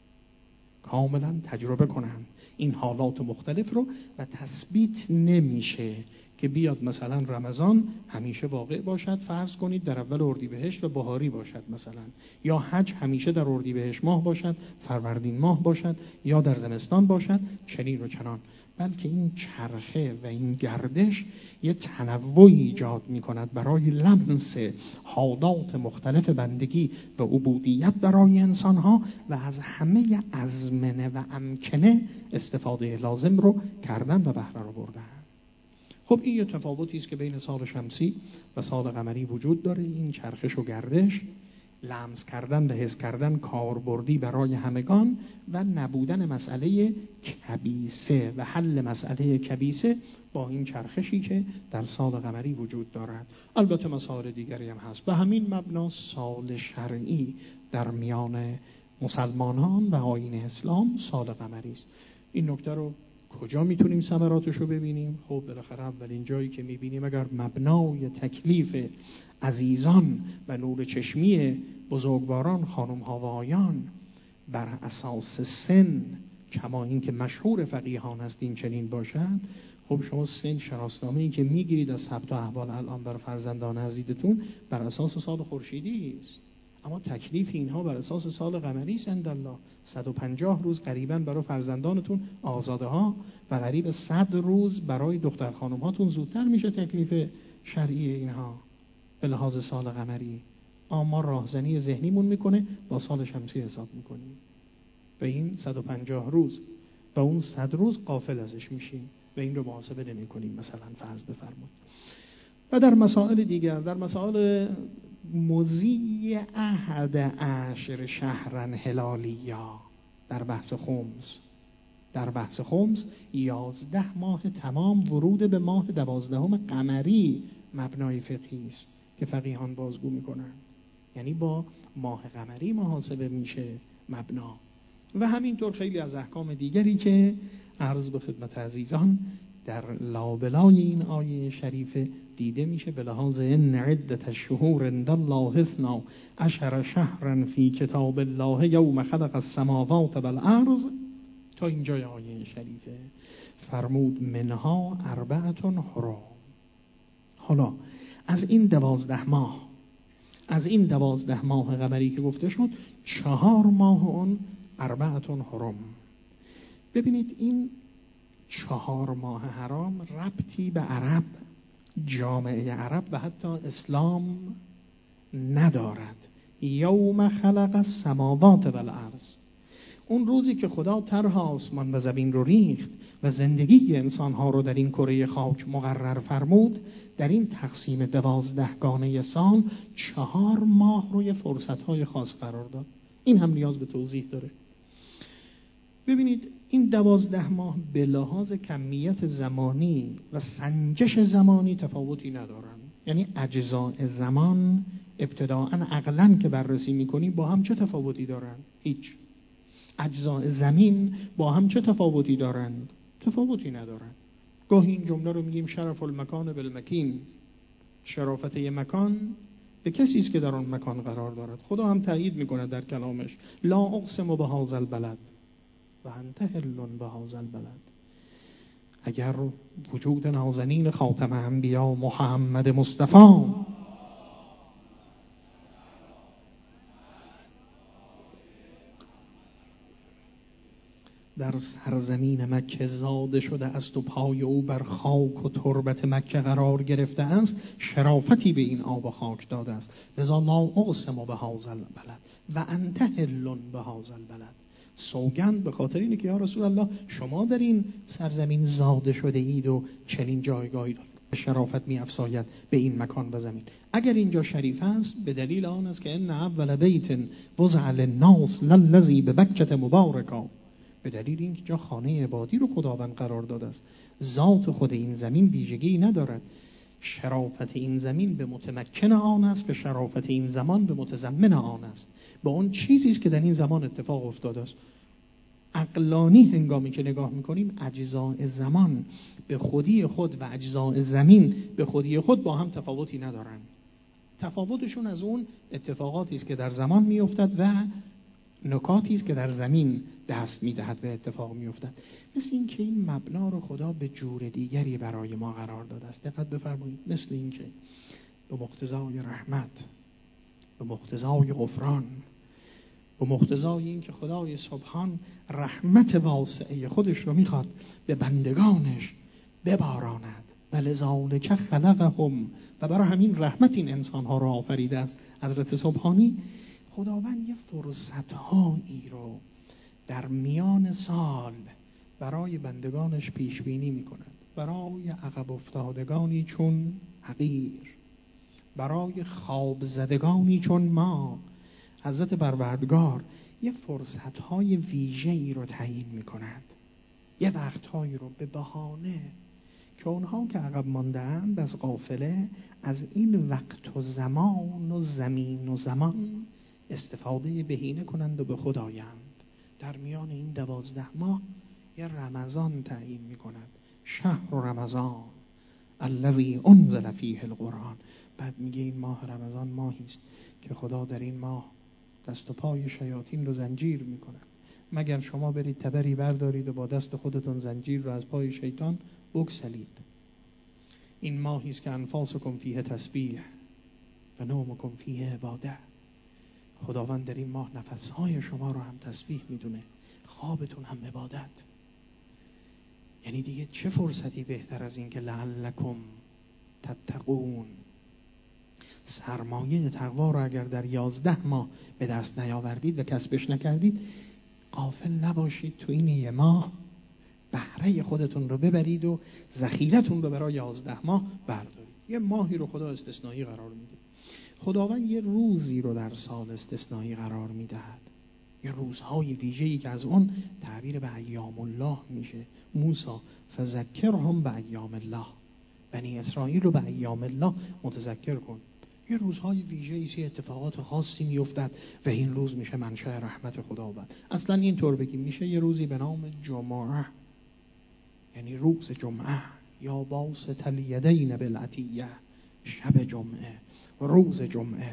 کاملا تجربه کنند این حالات مختلف رو و تثبیت نمیشه که بیاد مثلا رمضان همیشه واقع باشد، فرض کنید در اول اردیبهشت و بهاری باشد مثلا، یا حج همیشه در اردیبهشت ماه باشد، فروردین ماه باشد، یا در زمستان باشد، چنین و چنان. بلکه این چرخه و این گردش یه تنوعی ایجاد می کند برای لمس حالات مختلف بندگی و عبودیت برای انسانها و از همه ازمنه و امکنه استفاده لازم رو کردن و بهره رو بردن. خب این یه تفاوتی است که بین سال شمسی و سال قمری وجود داره. این چرخش و گردش، لمس کردن و حس کردن کاربردی برای همگان و نبودن مسئله کبیسه و حل مسئله کبیسه با این چرخشی که در سال قمری وجود دارد. البته مسائل دیگری هم هست. به همین مبنا سال شرعی در میان مسلمانان و آیین اسلام سال قمری است. این نکته رو کجا میتونیم ثمراتش رو ببینیم؟ خب بالاخره اولین جایی که میبینیم اگر مبنای تکلیف عزیزان و نور چشمی بزرگواران خانم ها و آیان بر اساس سن، کما این که مشهور فقیهان است این چنین باشد، خب شما سن شناسنامه‌ای که میگیرید از ثبت احوال الان بر فرزندان عزیزتون بر اساس سال خورشیدی است، اما تکلیف اینها بر اساس سال قمری است. اندالله صد و پنجاه روز قریباً برای فرزندانتون آزاده ها و قریب صد روز برای دختر خانم هاتون زودتر میشه تکلیف شرعی اینها به لحاظ سال قمری. اما راهزنی ذهنیمون میکنه با سال شمسی حساب میکنیم و این صد و پنجاه روز و اون صد روز غافل ازش میشیم و این رو محاسبه نمی کنیم مثلا فرض بفرمایید. و در مسائل دیگر، در مسائل مضی احد عشر شهرن هلالیا، در بحث خمس در بحث خمس یازده ماه تمام ورود به ماه دوازدهم قمری مبنای فقهی است که فقیهان بازگو میکنن، یعنی با ماه قمری محاسبه میشه مبنا. و همینطور خیلی از احکام دیگری که عرض به خدمت عزیزان در لابلای این آیه شریفه دیده میشه به لحاظ ان عدت الشهور عند الله اثنا عشر شهرا فی کتاب الله یوم خلق السماوات والارض تا اینجای آیه شریفه فرمود منها اربعة حرم. حالا از این دوازده ماه از این دوازده ماه قمری که گفته شد، چهار ماه اون اربعة حرم. ببینید این چهار ماه حرام ربطی به عرب، جامعه عرب و حتی اسلام ندارد. یوم خلق السماوات والارض، اون روزی که خدا طرح آسمان و زمین رو ریخت و زندگی انسانها رو در این کره خاک مقرر فرمود، در این تقسیم دوازدهگانه سال چهار ماه روی فرصتهای خاص قرار داد. این هم نیاز به توضیح داره. ببینید این دوازده ماه به لحاظ کمیت زمانی و سنجش زمانی تفاوتی ندارن. یعنی اجزاء زمان ابتداءً عقلاً که بررسی میکنیم با هم چه تفاوتی دارن؟ هیچ. اجزاء زمین با هم چه تفاوتی دارند؟ تفاوتی ندارند. گاهی این جمله رو میگیم شرف المکان بالمکین، شرافت یه مکان به کسی است که در آن مکان قرار دارد. خدا هم تأیید میکنه در کلامش لا اقسم بهذا البلد و انت حل بهذا البلد. اگر وجود نازنین خاتم انبیا محمد مصطفی در سرزمین مکه زاده شده است و پای او بر خاک و تربت مکه قرار گرفته است، شرافتی به این آب و خاک داده است. لذا لا اقسم بهذا البلد و انت حل بهذا البلد. سوگند به خاطر اینه که یا رسول الله شما در این سرزمین زاده شده اید و چنین جایگاهی دارید، شرافت می افزاید به این مکان و زمین. اگر اینجا شریف است به دلیل آن است که ان اول بیت وضع للناس للذی ببکة مبارکا، به دلیل اینکه جا خانه عبادی رو خداوند قرار داده است. ذات خود این زمین ویژگی ندارد. شرافت این زمین به متمکن آن است، به شرافت این زمان به متضمن آن است، به اون چیزی است که در این زمان اتفاق افتاده است. عقلانی هنگامی که نگاه میکنیم اجزاء زمان به خودی خود و اجزاء زمین به خودی خود با هم تفاوتی ندارند. تفاوتشون از اون اتفاقاتی است که در زمان میافتد و نکاتی است که در زمین دست میدهد و اتفاق میافتد. مثل این که این مبنا رو خدا به جور دیگری برای ما قرار داده است. دقت بفرمایید. مثل این که به مقتضای رحمت، به مقتضای غفران، به مقتضای این که خدای سبحان رحمت واسعه خودش رو میخواد به بندگانش بباراند و لذالک خلقهم، و برای همین رحمت این انسانها رو آفریده است. حضرت سبحانی خداوند یه فرصت‌هایی رو در میان سال برای بندگانش پیش بینی می‌کند. برای عقب افتادگانی چون حقیر، برای خواب زدگانی چون ما، حضرت پروردگار یه فرصت‌های ویژه‌ای رو تعیین می‌کند. یه وقت‌هایی رو به بهانه که اونها که عقب مانده‌اند از قافله از این وقت و زمان و زمین و زمان استفاده بهینه کنند و به خود آیند. در میان این دوازده ماه یه رمضان تعیین می‌کند. شهر رمضان الذی انزل فیه القرآن. بعد میگه این ماه رمضان ماهی است که خدا در این ماه دست و پای شیاطین رو زنجیر می‌کند. مگر شما برید تبری بردارید و با دست خودتون زنجیر رو از پای شیطان بگسلید. این ماهی است که انفاسکم فیه تسبیح و نومکم فیه عباده. خداوند در این ماه نفسهای شما رو هم تسبیح میدونه، خوابتون هم عبادت. یعنی دیگه چه فرصتی بهتر از این که لعلکم تتقون. سرمایه تقوا رو اگر در یازده ماه به دست نیاوردید و کسبش نکردید، غافل نباشید تو این یه ماه بهره خودتون رو ببرید و ذخیرتون رو برای یازده ماه بردارید. یه ماهی رو خدا استثنایی قرار میده. خداوند یه روزی رو در سال استثنایی قرار میدهد، یه روزهای ویژه‌ای که از اون تعبیر به ایام الله میشه. موسی فذکرهم به ایام الله، بنی اسرائیل رو به ایام الله متذکر کن. یه روزهای ویژه‌ای سی اتفاقات خاصی میافتد و این روز میشه منشأ رحمت خداوند. اصلا اینطور بگیم میشه یه روزی به نام جمعه، یعنی روز جمعه، یا باسط الیدین بالعطیه، شب جمعه، روز جمعه،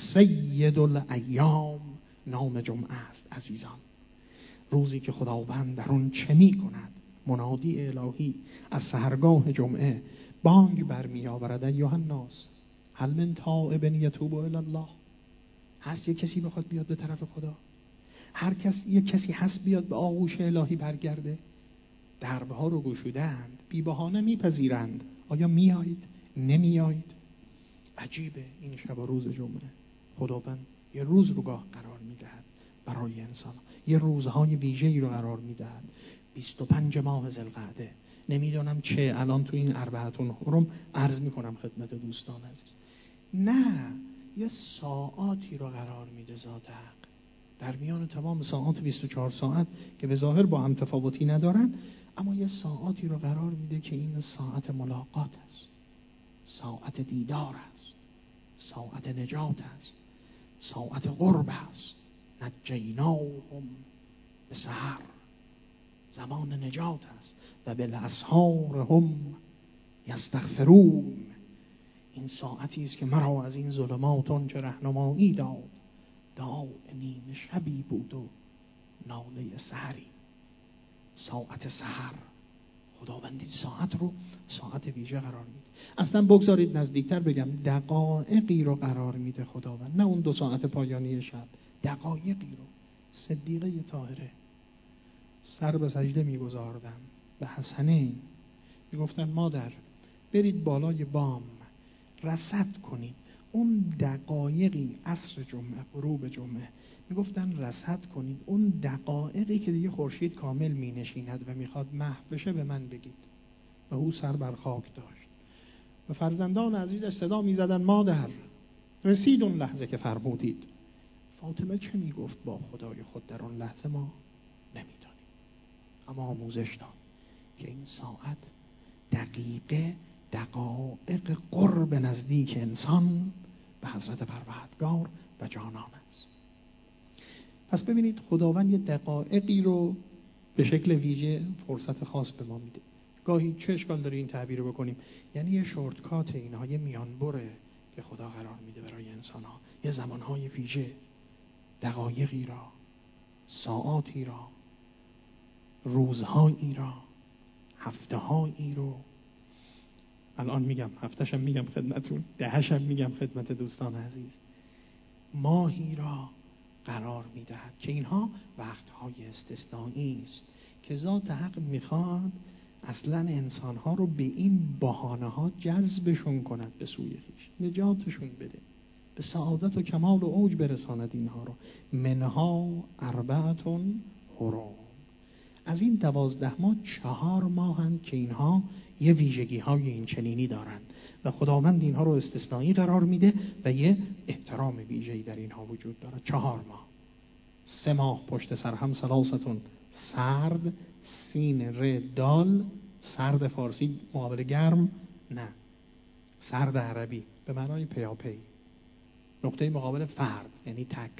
سید الایام. نام جمعه است عزیزان، روزی که خداوند در اون چه می کند؟ منادی الهی از سحرگاه جمعه بانگ برمی آورد: ایها الناس هل من تائب یتوب الی الله. هست یک کسی بخواد بیاد به طرف خدا؟ هر کس یک کسی هست بیاد به آغوش الهی برگرده؟ دربها رو گشودند، بی بهانه میپذیرند. آیا میایید؟ نمیایید؟ عجیبه. این شب و روز جمعه خداوند یه روز رو گاه قرار میدهد برای انسان، یه روزهای ویژه‌ای رو قرار میدهد. بیست و پنج ماه ذوالقعده. نمیدونم چه الان تو این اربعتون حرم عرض میکنم خدمت دوستان عزیز. نه، یه ساعاتی رو قرار میده ذات حق در میان تمام ساعات بیست و چهار ساعت که به ظاهر با هم تفاوتی ندارن، اما یه ساعاتی رو قرار میده که این ساعت ملاقات است، ساعت دیدار است، ساعت نجات است، ساعت قرب است. نجیناهم به سحر، زمان نجات است. و بالاسحار هم یستغفرون. این ساعتی است که مرا از این ظلماتون که رهنمایی داد، دعای نیم شبی بود و ناله سحری. ساعت سحر، خداوند این ساعت رو ساعت ویژه قرار میده. اصلا بگذارید نزدیکتر بگم، دقایقی رو قرار میده خداوند، نه اون دو ساعت پایانی شب، دقایقی رو. صدیقه طاهره سر به سجده میگذاردن به حسنین، میگفتن مادر برید بالای بام رصد کنید اون دقایقی، عصر جمعه، غروب جمعه، میگفتن رصد کنید اون دقایقی که دیگه خورشید کامل می نشیند و میخواد محو بشه، به من بگید. و او سر بر خاک داشت و فرزندان عزیزش صدا میزدن مادر رسید اون لحظه که فرمودید. فاطمه چه میگفت با خدای خود در اون لحظه ما نمیدانیم. هم آموزش داد که این ساعت دقیقه دقایق قرب نزدیک انسان به حضرت پروردگار و جانان است. پس ببینید خداوند یه دقایقی رو به شکل ویژه فرصت خاص به ما میده. گاهی چه اشکال داره این تعبیر رو بکنیم؟ یعنی یه شورتکات، اینها یه میانبره که خدا قرار میده برای انسان ها، یه زمانهای ویژه، دقایقی را، ساعاتی را، روزهایی را، هفته‌هایی رو. الان میگم هفته‌شم میگم خدمتون، دهشم میگم خدمت دوستان عزیز، ماهی را قرار میدهد که اینها وقتهای استثنایی است که ذات حق میخواد اصلا انسانها رو به این بهانه‌ها جذبشون کند به سوی خویش، نجاتشون بده، به سعادت و کمال و اوج برساند اینها رو. منها اربعتون حرم، از این دوازده ماه چهار ماهند که اینها یه ویژگی های این چنینی دارند و خداوند اینها رو استثنایی قرار میده و یه احترام ویژه‌ای در اینها وجود داره. چهار ماه، سه ماه پشت سر هم، سلاستون سرد، سین ر دال، سرد فارسی مقابل گرم نه، سرد عربی به معنای پیاپی، نقطه مقابل فرد یعنی تک.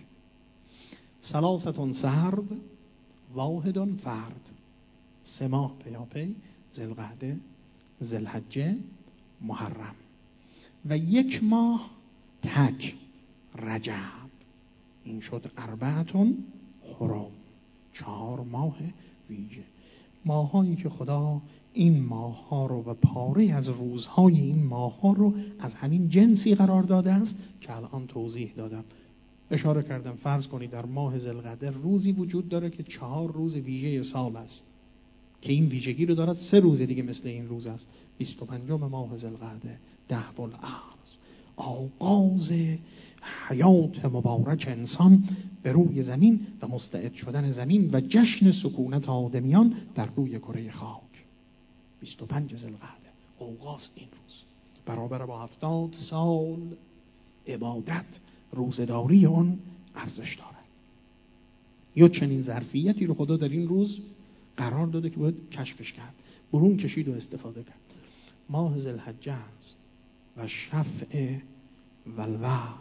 سلاستون سرد، واحدون فرد، سه ماه پیاپی، ذوالقعده، ذوالحجه، محرم، و یک ماه تک، رجب. این شد اربعتون حرم، چهار ماه ویژه، ماهایی که خدا این ماه ها رو و پاره از روزهای این ماه ها رو از همین جنسی قرار داده است که الان توضیح دادم، اشاره کردم. فرض کنید در ماه ذوالقعده روزی وجود داره که چهار روز ویژه سال است که این ویژگی رو دارد، سه روز دیگه مثل این روز است. بیست و پنجم ماه ذوالقعده، دهو الارض، آغاز حیات مبارک انسان به روی زمین و مستعد شدن زمین و جشن سکونت آدمیان در روی کره خاک. بیست و پنج ذوالقعده آغاز این روز، برابر با هفتاد سال عبادت روزداری اون ارزش دارد. یا چنین ظرفیتی رو خدا در این روز قرار داده که باید کشفش کرد، برون کشید و استفاده کرد. ماه ذوالحجه است و شفع و الوتر،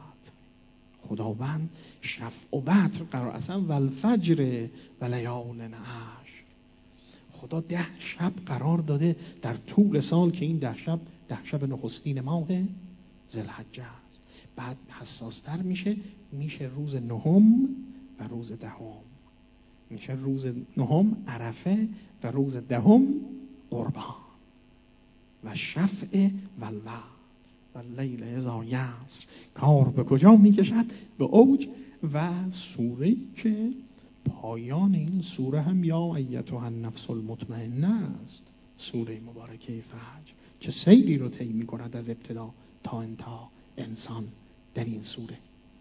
خداوند شفع و وتر قرار، اصلا و الفجر و لیال عشر، خدا ده شب قرار داده در طول سال که این ده شب ده شب نخستین ماه ذوالحجه است. بعد حساستر میشه، میشه روز نهم و روز دهم، میشه روز نهم عرفه و روز دهم قربان. و شفع و الوتر و اللیل اذا یسر، کار به کجا میکشد؟ به اوج. و سوره که پایان این سوره هم یا ایتها النفس المطمئنه است، سوره مبارکه فجر، چه سیری رو طی میکند از ابتدا تا انتها انسان در این سوره.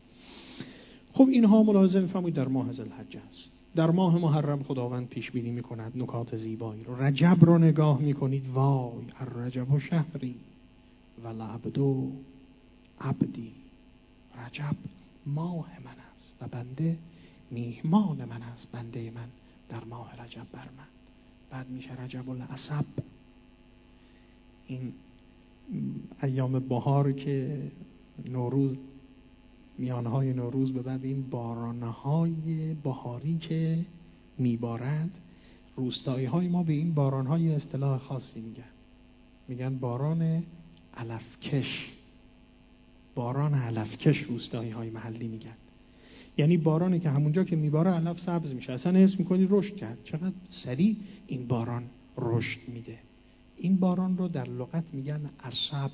خب اینها ملاحظه می‌فرمایید در ماه ذوالحجه است. در ماه محرم خداوند پیش بینی میکند نکات زیبایی رو. رجب رو نگاه میکنید، وای الرجب و شهری و العبد عبدی، رجب ماه من است و بنده میهمان من است، بنده من در ماه رجب بر من. بعد میشه رجب العصب، این ایام بهار که نوروز، میانهای نوروز به بعد این بارانهای بهاری که میبارد، روستایی های ما به این بارانهای اصطلاح خاصی میگن، میگن باران علفکش، باران علفکش روستایی های محلی میگن. یعنی بارانی که همونجا که میباره علف سبز میشه، اصلا حس میکنی رشد کرد، چقدر سریع این باران رشد میده. این باران رو در لغت میگن عصب.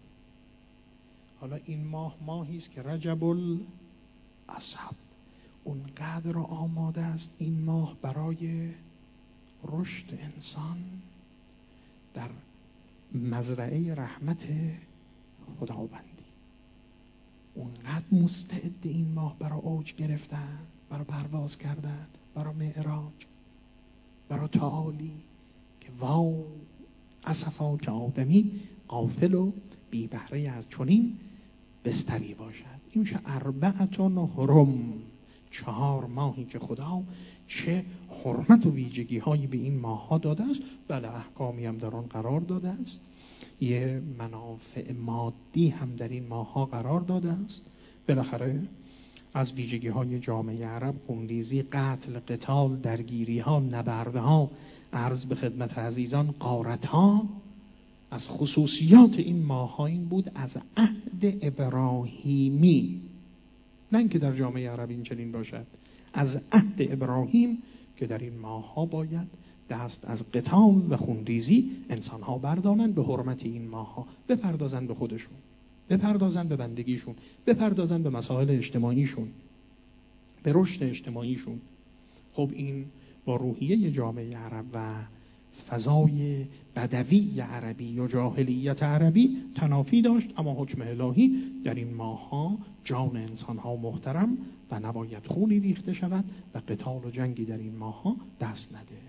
حالا این ماه ماهی است که رجب العصب، اونقدر آماده است این ماه برای رشد انسان در مزرعه رحمت خداوندی. اونقدر مستعد این ماه برای اوج گرفتن، برای پرواز کردن، برای معراج، برای تعالی، که واو اسفا که آدمی غافل و بی بهره از چنین بستری باشد. این میشه اربعتون حرم، چهار ماهی که خدا چه حرمت و ویژگی هایی به این ماه ها داده است. بله احکامی هم در آن قرار داده است، یه منافع مادی هم در این ماه ها قرار داده است. بالاخره از ویژگی های جامعه عرب خونریزی، قتل، قتال، درگیری ها، نبردها، عرض به خدمت عزیزان غارت ها. از خصوصیات این ماه ها این بود از عهد ابراهیمی، نه اینکه در جامعه عرب این چنین باشد، از عهد ابراهیم که در این ماه ها باید دست از قتال و خونریزی انسان ها بردارند، به حرمت این ماه ها بپردازند به خودشون، بپردازند به بندگیشون، بپردازند به مسائل اجتماعیشون، به رشد اجتماعیشون. خب این با روحیه جامعه عرب و فضای بدوی عربی و جاهلیت عربی تنافی داشت، اما حکم الهی در این ماه ها جان انسان ها محترم و نباید خونی ریخته شود و قتال و جنگی در این ماه ها دست نده.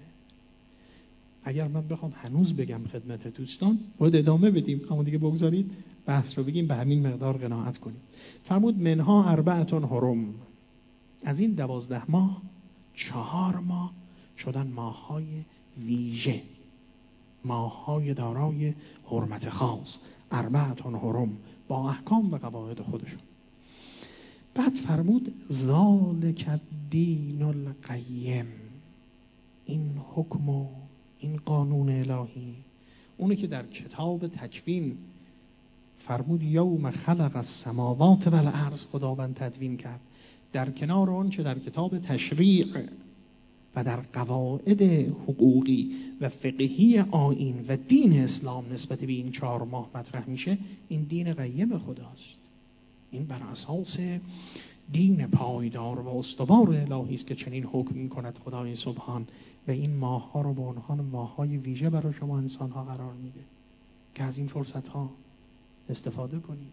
اگر من بخوام هنوز بگم خدمت دوستان، باید ادامه بدیم، اما دیگه بگذارید بحث رو بگیم، به همین مقدار قناعت کنیم. فرمود منها اربعتون حرم، از این دوازده ماه چهار ماه شدن ماه‌های ویژه، ماه‌های دارای حرمت خاص، اربعتون حرم، با احکام و قواعد خودشون. بعد فرمود ذالک الدین القیم، این حکم و این قانون الهی، اونه که در کتاب تکوین فرمود یوم خلق السماوات و الارض خداوند تدوین کرد، در کنار اون چه در کتاب تشریع و در قواعد حقوقی و فقهی آیین و دین اسلام نسبت به این چهار ماه مطرح میشه، این دین قیم خداست. این بر اساس دین پایدار و استوار الهی است که چنین حکم میکند خدای سبحان و این ماه ها رو به عنوان ماه های ویژه برای شما انسان ها قرار میده که از این فرصت ها استفاده کنید.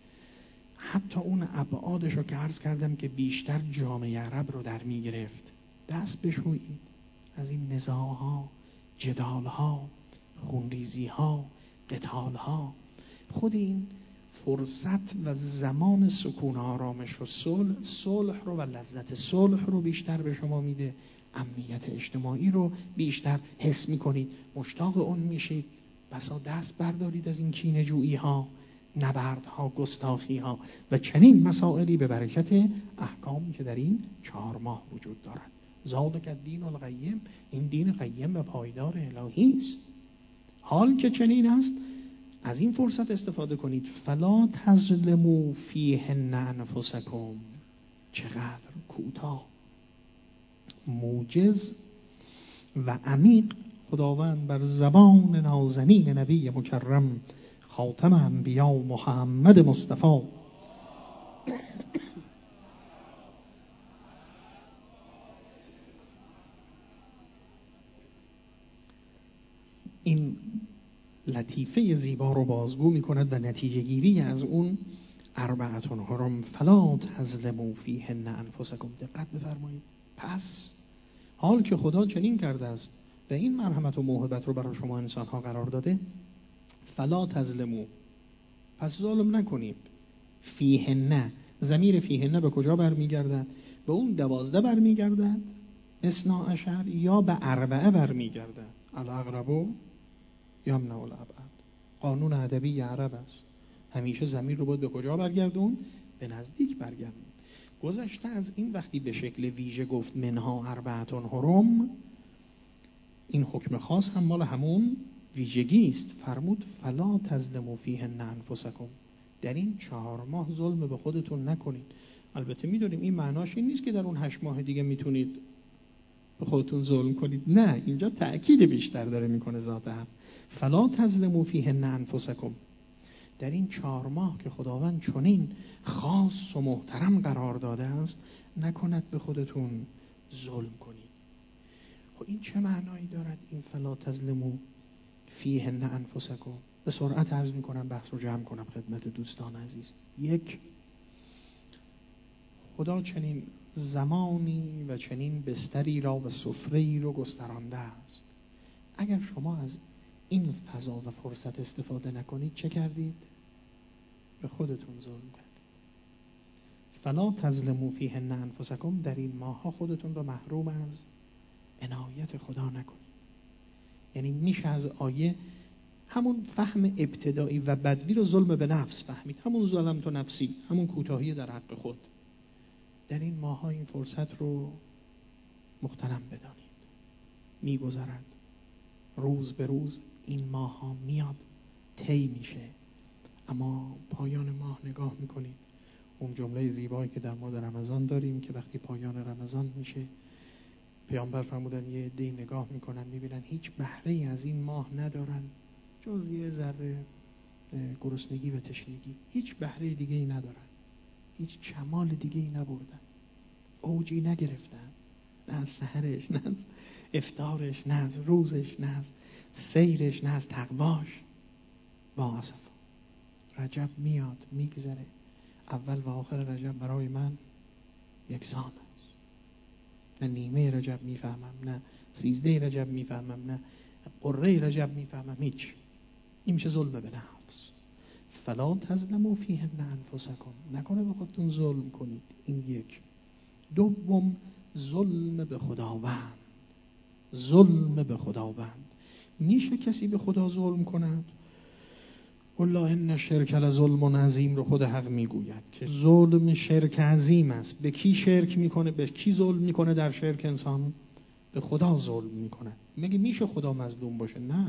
حتی اون ابعادش رو که عرض کردم که بیشتر جامعه عرب رو در میگرفت، دست بشویید از این نزاعها، جدالها، خونریزیها، قتالها. خود این فرصت و زمان سکون آرامش و صلح صلح رو و لذت صلح رو بیشتر به شما میده، امنیت اجتماعی رو بیشتر حس میکنید، مشتاق اون میشید. بسا دست بردارید از این کینه‌جویی ها، نبردها، گستاخی ها و چنین مسائلی به برکت احکامی که در این چهار ماه وجود دارد. ذالک الدین القیم، این دین قیم و پایدار الهی است. حال که چنین است از این فرصت استفاده کنید. فلا تظلموا فیهن انفسکم، چقدر کوتاه، موجز و عمیق خداوند بر زبان نازنین نبی مکرم خاتم انبیا محمد مصطفی این لطیفه زیبا رو بازگو می کند و نتیجه گیری از اون اربعتون حرم فلا تظلموا فیهن انفسکم. دقت بفرمایید. پس حال که خدا چنین کرده است و این مرحمت و موهبت رو برای شما انسان ها قرار داده، فلا تظلموا، پس ظلم نکنید. فیهن، ضمیر فیهن به کجا برمیگردد؟ به اون دوازده برمیگردد اثنا عشر، یا به اربعه برمیگردد الاقرب یمنع الابعد. قانون ادبی عرب است، همیشه ضمیر رو باید به کجا برگردون؟ به نزدیک برگردون. گذشته از این وقتی به شکل ویژه گفت منها اربعتون حرم، این حکم خاص هم مال همون ویژگی است. فرمود فلا تظلموا فیهن انفسکم، در این چهار ماه ظلم به خودتون نکنید. البته میدونیم این معناش این نیست که در اون هشت ماه دیگه میتونید به خودتون ظلم کنید، نه، اینجا تأکید بیشتر داره میکنه ذات هم. فلا تظلموا فیهن انفسکم، در این چهار ماه که خداوند چنین خاص و محترم قرار داده است، نکند به خودتون ظلم کنید. خب این چه معنایی دارد این فلا تظلموا فیهن انفسکم؟ به سرعت عرض میکنم بحث رو جمع کنم خدمت دوستان عزیز. یک، خدا چنین زمانی و چنین بستری را و سفره‌ای رو گسترانده است. اگر شما از این فضا و فرصت استفاده نکنید چه کردید؟ به خودتون ظلم کردید. فلا تظلموا فیهن انفسکم، در این ماه‌ها خودتون رو محروم از عنایت خدا نکنید. یعنی میشه از آیه همون فهم ابتدایی و بدوی رو ظلم به نفس فهمید، همون ظلم تو نفسی، همون کوتاهی در حق خود. در این ماها این فرصت رو مغتنم بدانید. میگذرد، روز به روز این ماها میاد، طی میشه، اما پایان ماه نگاه میکنید، اون جمله زیبایی که در مورد رمضان داریم که وقتی پایان رمضان میشه پیامبر فرمودن یه عده‌ای نگاه میکنن میبینن هیچ بهره‌ای از این ماه ندارن جز یه ذره گرسنگی و تشنگی، هیچ بهره دیگه ای ندارن، هیچ کمال دیگه ای نبردن، اوجی نگرفتن، نه از سحرش، نه از افطارش، نه از روزش، نه از سیرش، نه از تقواش. با اسف رجب میاد میگذره، اول و آخر رجب برای من یکسان است. نه نیمه رجب میفهمم، نه سیزده رجب میفهمم، نه قره رجب میفهمم، هیچ. این میشه ظلم به نفس. فلا تظلموا فیهن انفسکم، نکنه به خودتون ظلم کنید. این یک. دوم ظلم به خداوند. ظلم به خداوند. میشه کسی به خدا ظلم کند؟ والله ان شرک لظلم عظیم رو خود حق میگوید که ظلم شرک عظیم است. به کی شرک میکنه؟ به کی ظلم میکنه در شرک انسان؟ به خدا ظلم میکنه. میگه میشه خدا مظلوم باشه؟ نه،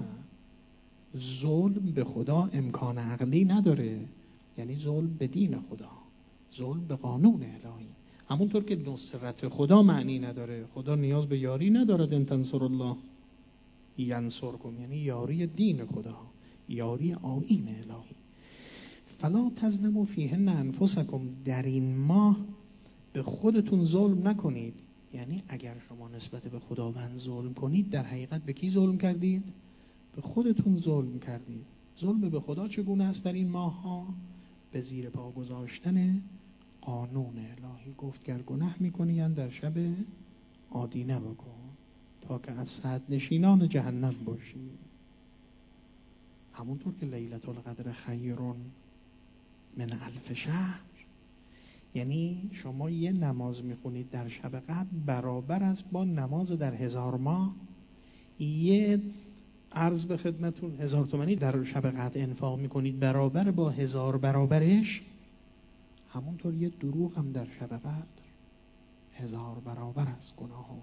ظلم به خدا امکان عقلی نداره. یعنی ظلم به دین خدا، ظلم به قانون الهی. همونطور که نصرت خدا معنی نداره، خدا نیاز به یاری ندارد. ان تنصر الله ینصرکم، یعنی یاری دین خدا، یاری آیین الهی. فلا تظلموا فیهن انفسکم، در این ماه به خودتون ظلم نکنید. یعنی اگر شما نسبت به خداوند ظلم کنید، در حقیقت به کی ظلم کردید؟ به خودتون ظلم کردید. ظلم به خدا چگونه است در این ماه ها؟ به زیر پا گذاشتن قانون الهی. گفت گر گناه میکنی در شب آدینه بکن تا که از صد نشینان جهنم باشی. همونطور که لیلة القدر خیر من الف شهر، یعنی شما یه نماز میخونید در شب قدر برابر است با نماز در هزار ماه. یه عرض به خدمتون هزار تومانی در شب قدر انفاق میکنید برابر با هزار برابرش. همونطور یه دروغ هم در شب قدر هزار برابر است گناهان.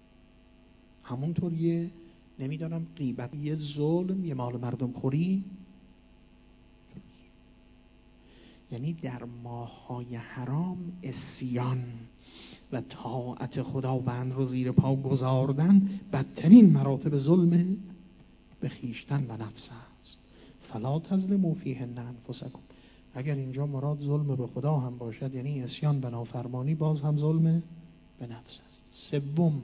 همونطور یه نمیدانم غیبت، یه ظلم، یه مال مردم خوری. یعنی در ماه‌های حرام عصیان و طاعت خداوند رو زیر پا گذاردن بدترین مراتب ظلم به خویشتن و نفس است. فلا تظلموا فیهن انفسکم. اگر اینجا مراد ظلم به خدا هم باشد، یعنی عصیان و نافرمانی، باز هم ظلم به نفس است. سوم،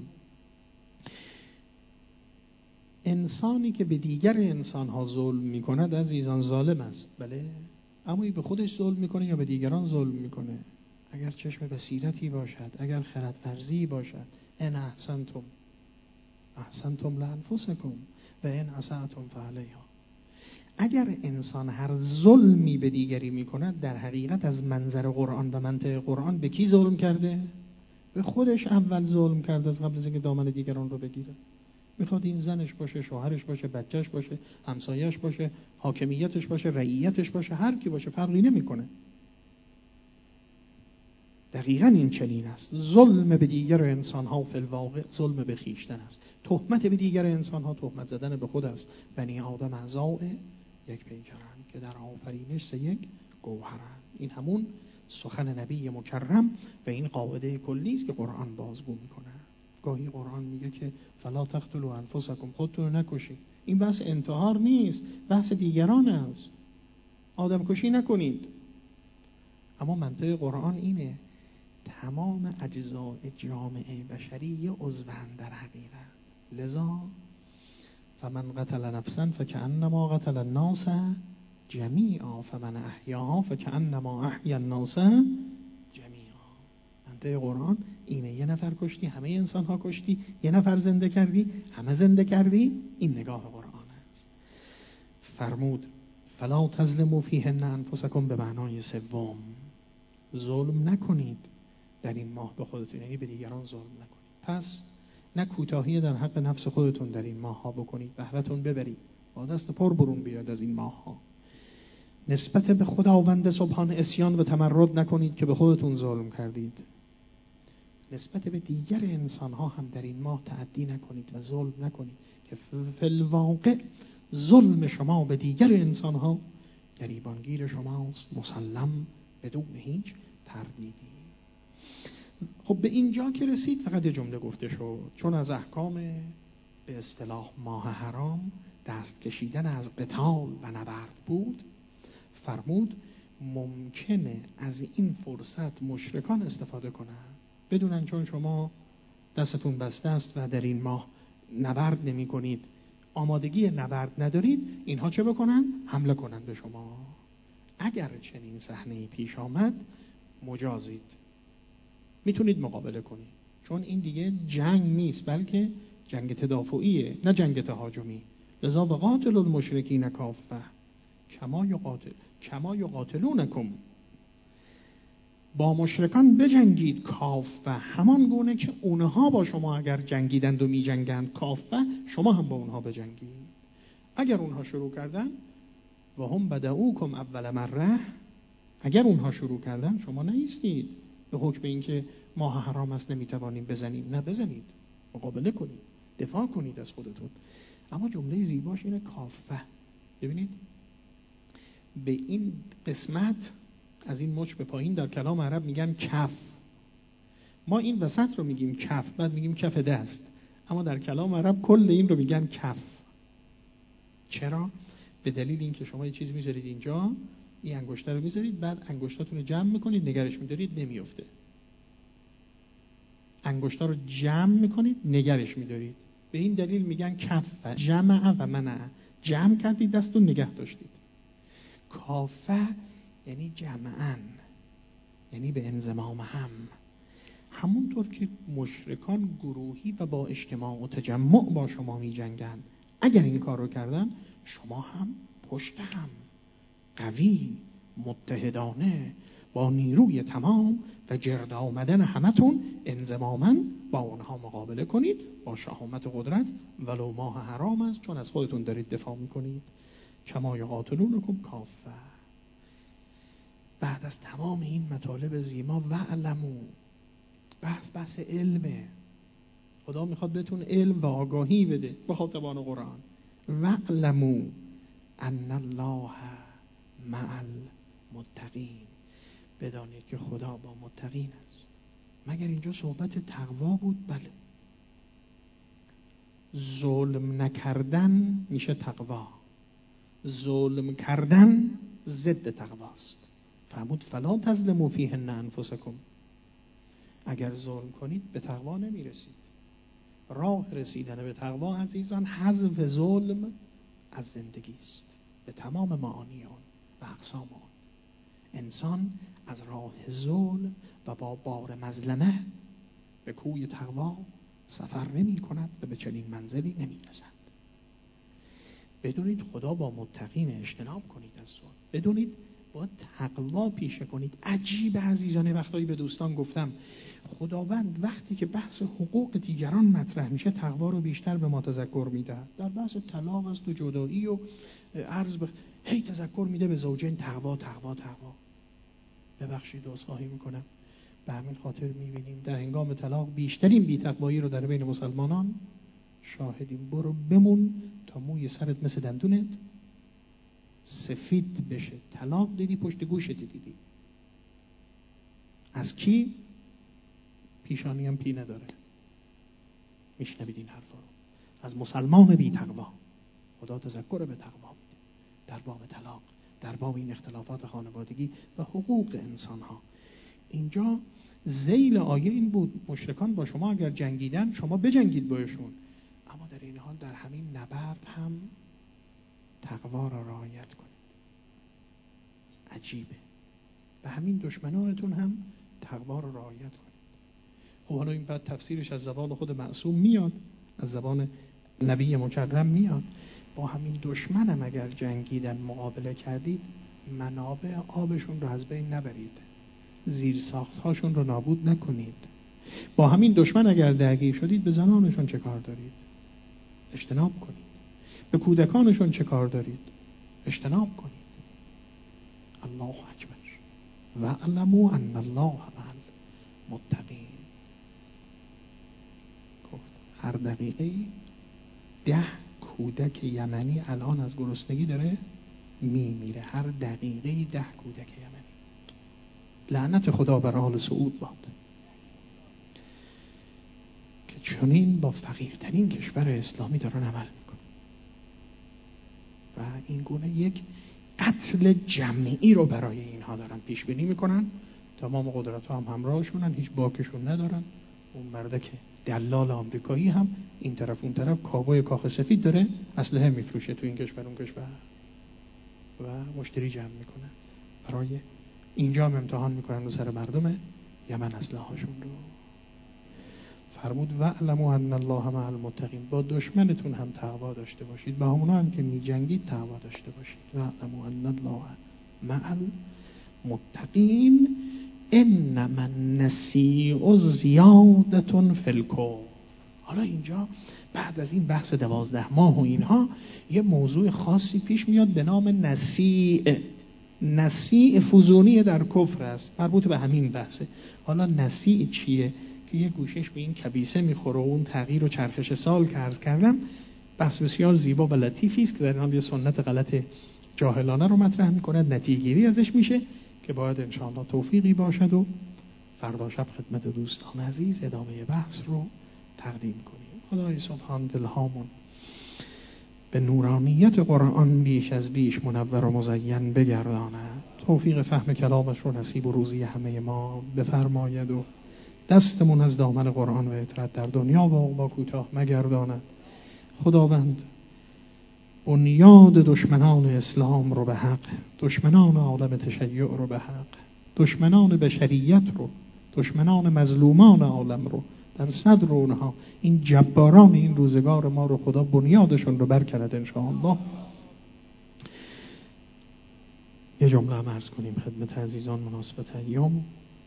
انسانی که به دیگر انسان‌ها ظلم می‌کند عزیزان ظالم است. بله، اما ای به خودش ظلم می‌کنه یا به دیگران ظلم می‌کنه؟ اگر چشم بصیرتی باشد، اگر خرد ورزی باشد، ان احسنتم احسنتم لانفسکم و ان اسأتم فعلیها. اگر انسان هر ظلمی به دیگری می‌کند، در حقیقت از منظر قرآن و منطق قرآن به کی ظلم کرده؟ به خودش اول ظلم کرده از قبل از اینکه دامن دیگران رو بگیره. میخواد این زنش باشه، شوهرش باشه، بچهش باشه، همسایه‌اش باشه، حاکمیتش باشه، رعیتش باشه، هر کی باشه، فرقی نمیکنه. دقیقاً این چنین است. ظلم به دیگر انسان‌ها فی الواقع ظلم به خویشتن است. تهمت به دیگر انسان‌ها تهمت زدن به خود است. بنی آدم اعضاء یک پیکرند که در آفرینش سه یک گوهرند. این همون سخن نبی مکرم و این قاعده کلی است که قرآن بازگو میکنه. گاهی قرآن میگه که فلا تقتلوا انفسکم، خودتون رو نکشید. این بحث انتحار نیست، بحث دیگران است. آدم کشی نکنید. اما منطق قرآن اینه، تمام اجزاء جامعه بشری یه عضوند در حقیقت. لذا فمن قتل نفسا فکأنما قتل الناس جمیعا فمن احیاها فکأنما احیا الناس جمیعا. منطق قرآن اینه، یه نفر کشتی همه انسان ها کشتی، یه نفر زنده کردی همه زنده کردی. این نگاه قرآن است. فرمود فلا تظلموا فیهن انفسکم به معنای سوم، ظلم نکنید در این ماه به خودتون، یعنی به دیگران ظلم نکنید. پس نه کوتاهی در حق نفس خودتون در این ماه‌ها بکنید، بهره‌تون ببرید، با دست پر برون بیاد از این ماه‌ها. نسبت به خداوند سبحان عصیان و تمرد نکنید که به خودتون ظلم کردید. نسبت به دیگر انسان‌ها هم در این ماه تعدی نکنید و ظلم نکنید که فی الواقع ظلم شما به دیگر انسان‌ها گریبانگیر شماست، مسلم بدون هیچ تردیدی. خب به اینجا که رسید فقط یه جمله گفته شد، چون از احکام به اصطلاح ماه حرام دست کشیدن از قتال و نبرد بود، فرمود ممکنه از این فرصت مشرکان استفاده کنن، بدونن چون شما دستتون بسته است و در این ماه نبرد نمی کنید، آمادگی نبرد ندارید، اینها چه بکنن؟ حمله کنن به شما. اگر چنین صحنه‌ای پیش آمد مجازید، میتونید مقابله کنید، چون این دیگه جنگ نیست بلکه جنگ تدافعیه نه جنگ تهاجمی. لذا وقاتل المشرکین کافه کما یقاتل کما یقاتلونکم، با مشرکان بجنگید کافه، همان گونه که اونها با شما اگر جنگیدند و می جنگند کافه، شما هم با اونها بجنگید. اگر اونها شروع کردن و هم بدعوکم اول مره، اگر اونها شروع کردن شما نیستید به حکم این که ماه حرام است نمیتوانیم بزنیم، نه بزنید، مقابله کنید، دفاع کنید از خودتون. اما جمله زیباش اینه کافه. ببینید به این قسمت از این مچ به پایین در کلام عرب میگن کف. ما این وسط رو میگیم کف، بعد میگیم کف دست، اما در کلام عرب کل این رو میگن کف. چرا؟ به دلیل اینکه شما یه چیز میذارید اینجا، این انگشتر رو میذارید، بعد انگشتاتون رو جمع میکنید نگرش میدارید، نمیفته. انگشتا رو جمع میکنید نگرش میدارید، به این دلیل میگن کف. جمع و منع، جمع کردید دستون نگه داشتید. کافه یعنی جمعاً، یعنی به انضمام هم. همونطور که مشرکان گروهی و با اجتماع و تجمع با شما می جنگن، اگر این کار رو کردن شما هم پشت هم قوی متحدانه با نیروی تمام و گرد آمدن همتون انضماماً با اونها مقابله کنید با شهامت قدرت، ولو ماه حرام است، چون از خودتون دارید دفاع میکنید. کما یقاتلونکم کافه. بعد از تمام این مطالب زیما و علمو، بحث بحث علمه، خدا میخواد بهتون علم و آگاهی بده به خاطبان قرآن. و علمو ان الله مع المتقین، بدانید که خدا با متقین است. مگر اینجا صحبت تقوا بود؟ بله. ظلم نکردن میشه تقوا، ظلم کردن ضد تقواست. فرمود فلا تظلموا فیهن انفسکم، اگر ظلم کنید به تقوا نمیرسید. راه رسیدن به تقوا عزیزان حذف ظلم از زندگی است به تمام معانی آن و اقسام آن. انسان از راه ظلم و با بار مظلمه به کوی تقوا سفر نمی کند و به چنین منزلی نمی رسد. بدونید خدا با متقین، اجتناب کنید از ظلم. بدونید با تقوا پیشه کنید. عجیب عزیزان، وقتایی به دوستان گفتم خداوند وقتی که بحث حقوق دیگران مطرح میشه تقوا رو بیشتر به ما تذکر میده. در بحث طلاق است و جدایی و عرض به هی تذکر میده به زوجین تقوا تقوا تقوا. ببخشید عذرخواهی میکنم، به همین خاطر میبینیم در هنگام طلاق بیشترین بی‌تقوایی رو در بین مسلمانان شاهدیم. برو بمون تا موی سرت مثل دندونت سفید بشه. طلاق دیدی پشت گوشت دیدی. از کی؟ پیشانی هم پی نداره. میشنوید این حرفا رو از مسلمان بی تقوا. خدا تذکر به تقوا میده در باب طلاق، در باب این اختلافات خانوادگی و حقوق انسان ها. اینجا ذیل آیه این بود مشرکان با شما اگر جنگیدن شما بجنگید باشون، اما در این حال در همین نبرد هم تقوا را رعایت کنید. عجیبه. به همین دشمنانتون هم تقوا را رعایت کنید. خب حالا این بعد تفسیرش از زبان خود معصوم میاد، از زبان نبی مکرم میاد. با همین دشمنم اگر جنگیدن مقابله کردید منابع آبشون رو از بین نبرید، زیر ساختهاشون رو نابود نکنید، با همین دشمن اگر درگیر شدید به زنانشون چه کار دارید؟ اجتناب کنید. به کودکانشون چه کار دارید؟ اجتناب کنید. الله اکبر. و علموا ان الله مع المتقین. گفت هر دقیقه ده کودک یمنی الان از گرسنگی داره میمیره. هر دقیقه ده کودک یمنی. لعنت خدا بر آل سعود باد که چنین با فقیرترین کشور اسلامی دارن عمل میکنن و این گونه یک قتل جمعی رو برای اینها دارن پیش بینی میکنن. تمام قدرت ها هم همراهشونن، هیچ باکشون ندارن. اون مرده که دلال آمریکایی هم این طرف اون طرف کاوبوی کاخ سفید داره اسلحه میفروشه تو این کشور اون کشور و مشتری جمع میکنن. برای اینجا هم امتحان میکنن رو سر مردم یمن اسلحه هاشون رو. فرمود و علموا ان الله مع المتقین. با دشمنتون هم تقوا داشته باشید، با همونا هم که میجنگید تقوا داشته باشید. و علموا ان الله مع المتقین انما النسیء زیادة فی الکفر. حالا اینجا بعد از این بحث دوازده ماه و اینها یه موضوع خاصی پیش میاد به نام نسیء. نسیء فزونی در کفر است، مربوط به همین بحثه. حالا نسیء چیه که یه گوشش به این کبیسه میخوره و اون تغییر و چرخش سال که عرض کردم بحث بسیار زیبا و لطیفی است که در حال یه سنت غلط جاهلانه رو مطرح میکنه، نتیجه گیری ازش میشه که باید انشاءالله توفیقی باشد و فردا شب خدمت دوستان عزیز ادامه بحث رو تقدیم کنیم. خدای سبحان دلهامون به نورانیت قرآن بیش از بیش منور و مزین بگرداند، توفیق فهم کلامش رو نصیب و روزی همه ما بفرماید و دستمون از دامن قرآن و اطرت در دنیا و عقبا کوتاه مگرداند. خداوند بنیاد دشمنان اسلام رو به حق، دشمنان عالم تشیع رو به حق، دشمنان بشریت رو، دشمنان مظلومان عالم رو در صدر اونها، این جباران این روزگار ما رو خدا بنیادشون رو برکند انشاءالله. یه جمله هم عرض کنیم خدمت عزیزان مناسبت ایام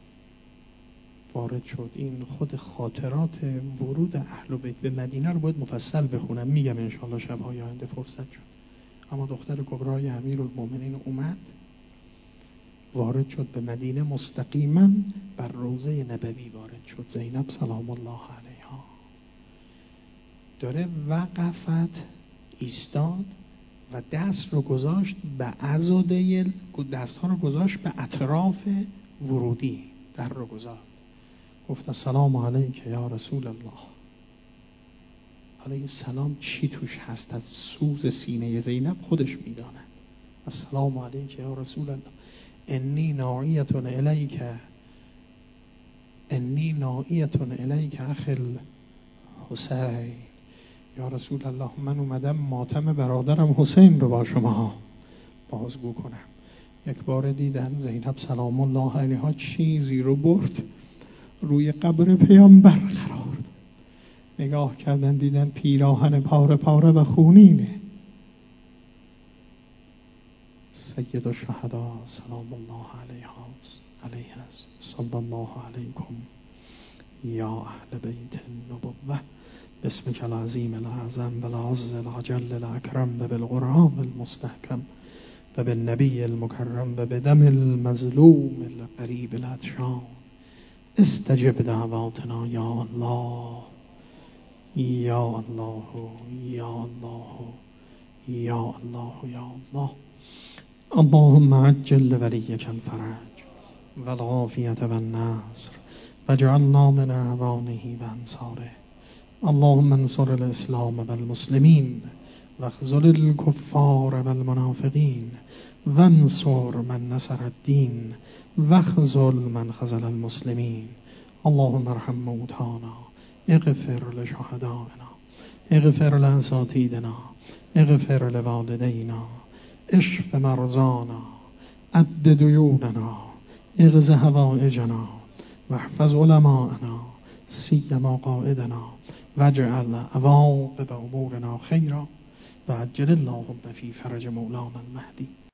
وارد شد. این خود خاطرات ورود اهل بیت به مدینه رو باید مفصل بخونم، میگم انشاءالله شب‌های آینده فرصت شد. اما دختر کبرای امیرالمومنین اومد وارد شد به مدینه، مستقیما بر روضه نبوی وارد شد. زینب سلام الله علیها داره وقفت ایستاد و دست رو گذاشت به عضده، دست ها رو گذاشت به اطراف ورودی، در رو گذاشت، گفت السلام علیک یا رسول الله. حالا این سلام چی توش هست از سوز سینه زینب خودش میداند. السلام علیک یا رسول الله انی ناعیتون الیک انی ناعیتون الیک اخی الحسین. یا رسول الله من اومدم ماتم برادرم حسین رو با شما بازگو کنم. یک بار دیدن زینب سلام الله علیها چیزی رو برد روی قبر پیامبر قرار داد. نگاه کردن دیدن پیراهن پاره پاره و خونینه. سید الشهدا سلام الله علیها علیه صلی الله علیکم یا اهل بیت النبوه باسمک العظیم الاعظم والعز العجل الاکرم و بالقرآن المستحکم و بالنبی المکرم و بدم المظلوم القریب العطشان استجب دعواتنا یا الله یا الله یا الله یا الله یا الله. اللهم عجل لولیک الفرج والعافیة والنصر واجعلنا من اعوانه و انصاره. اللهم انصر الاسلام والمسلمین واخذل الكفار والمنافقین وانصر من نصر الدین واخذل من خذل المسلمین. اللهم ارحم موتانا اغفر لشهدائنا اغفر لاساتیدنا اغفر لوالدینا اشف مرضانا عد دیوننا اغز حوائجنا واحفظ علماءنا سیما قائدنا واجعل عواقب امورنا خیرا و عجل اللهم فی فرج مولانا المهدی.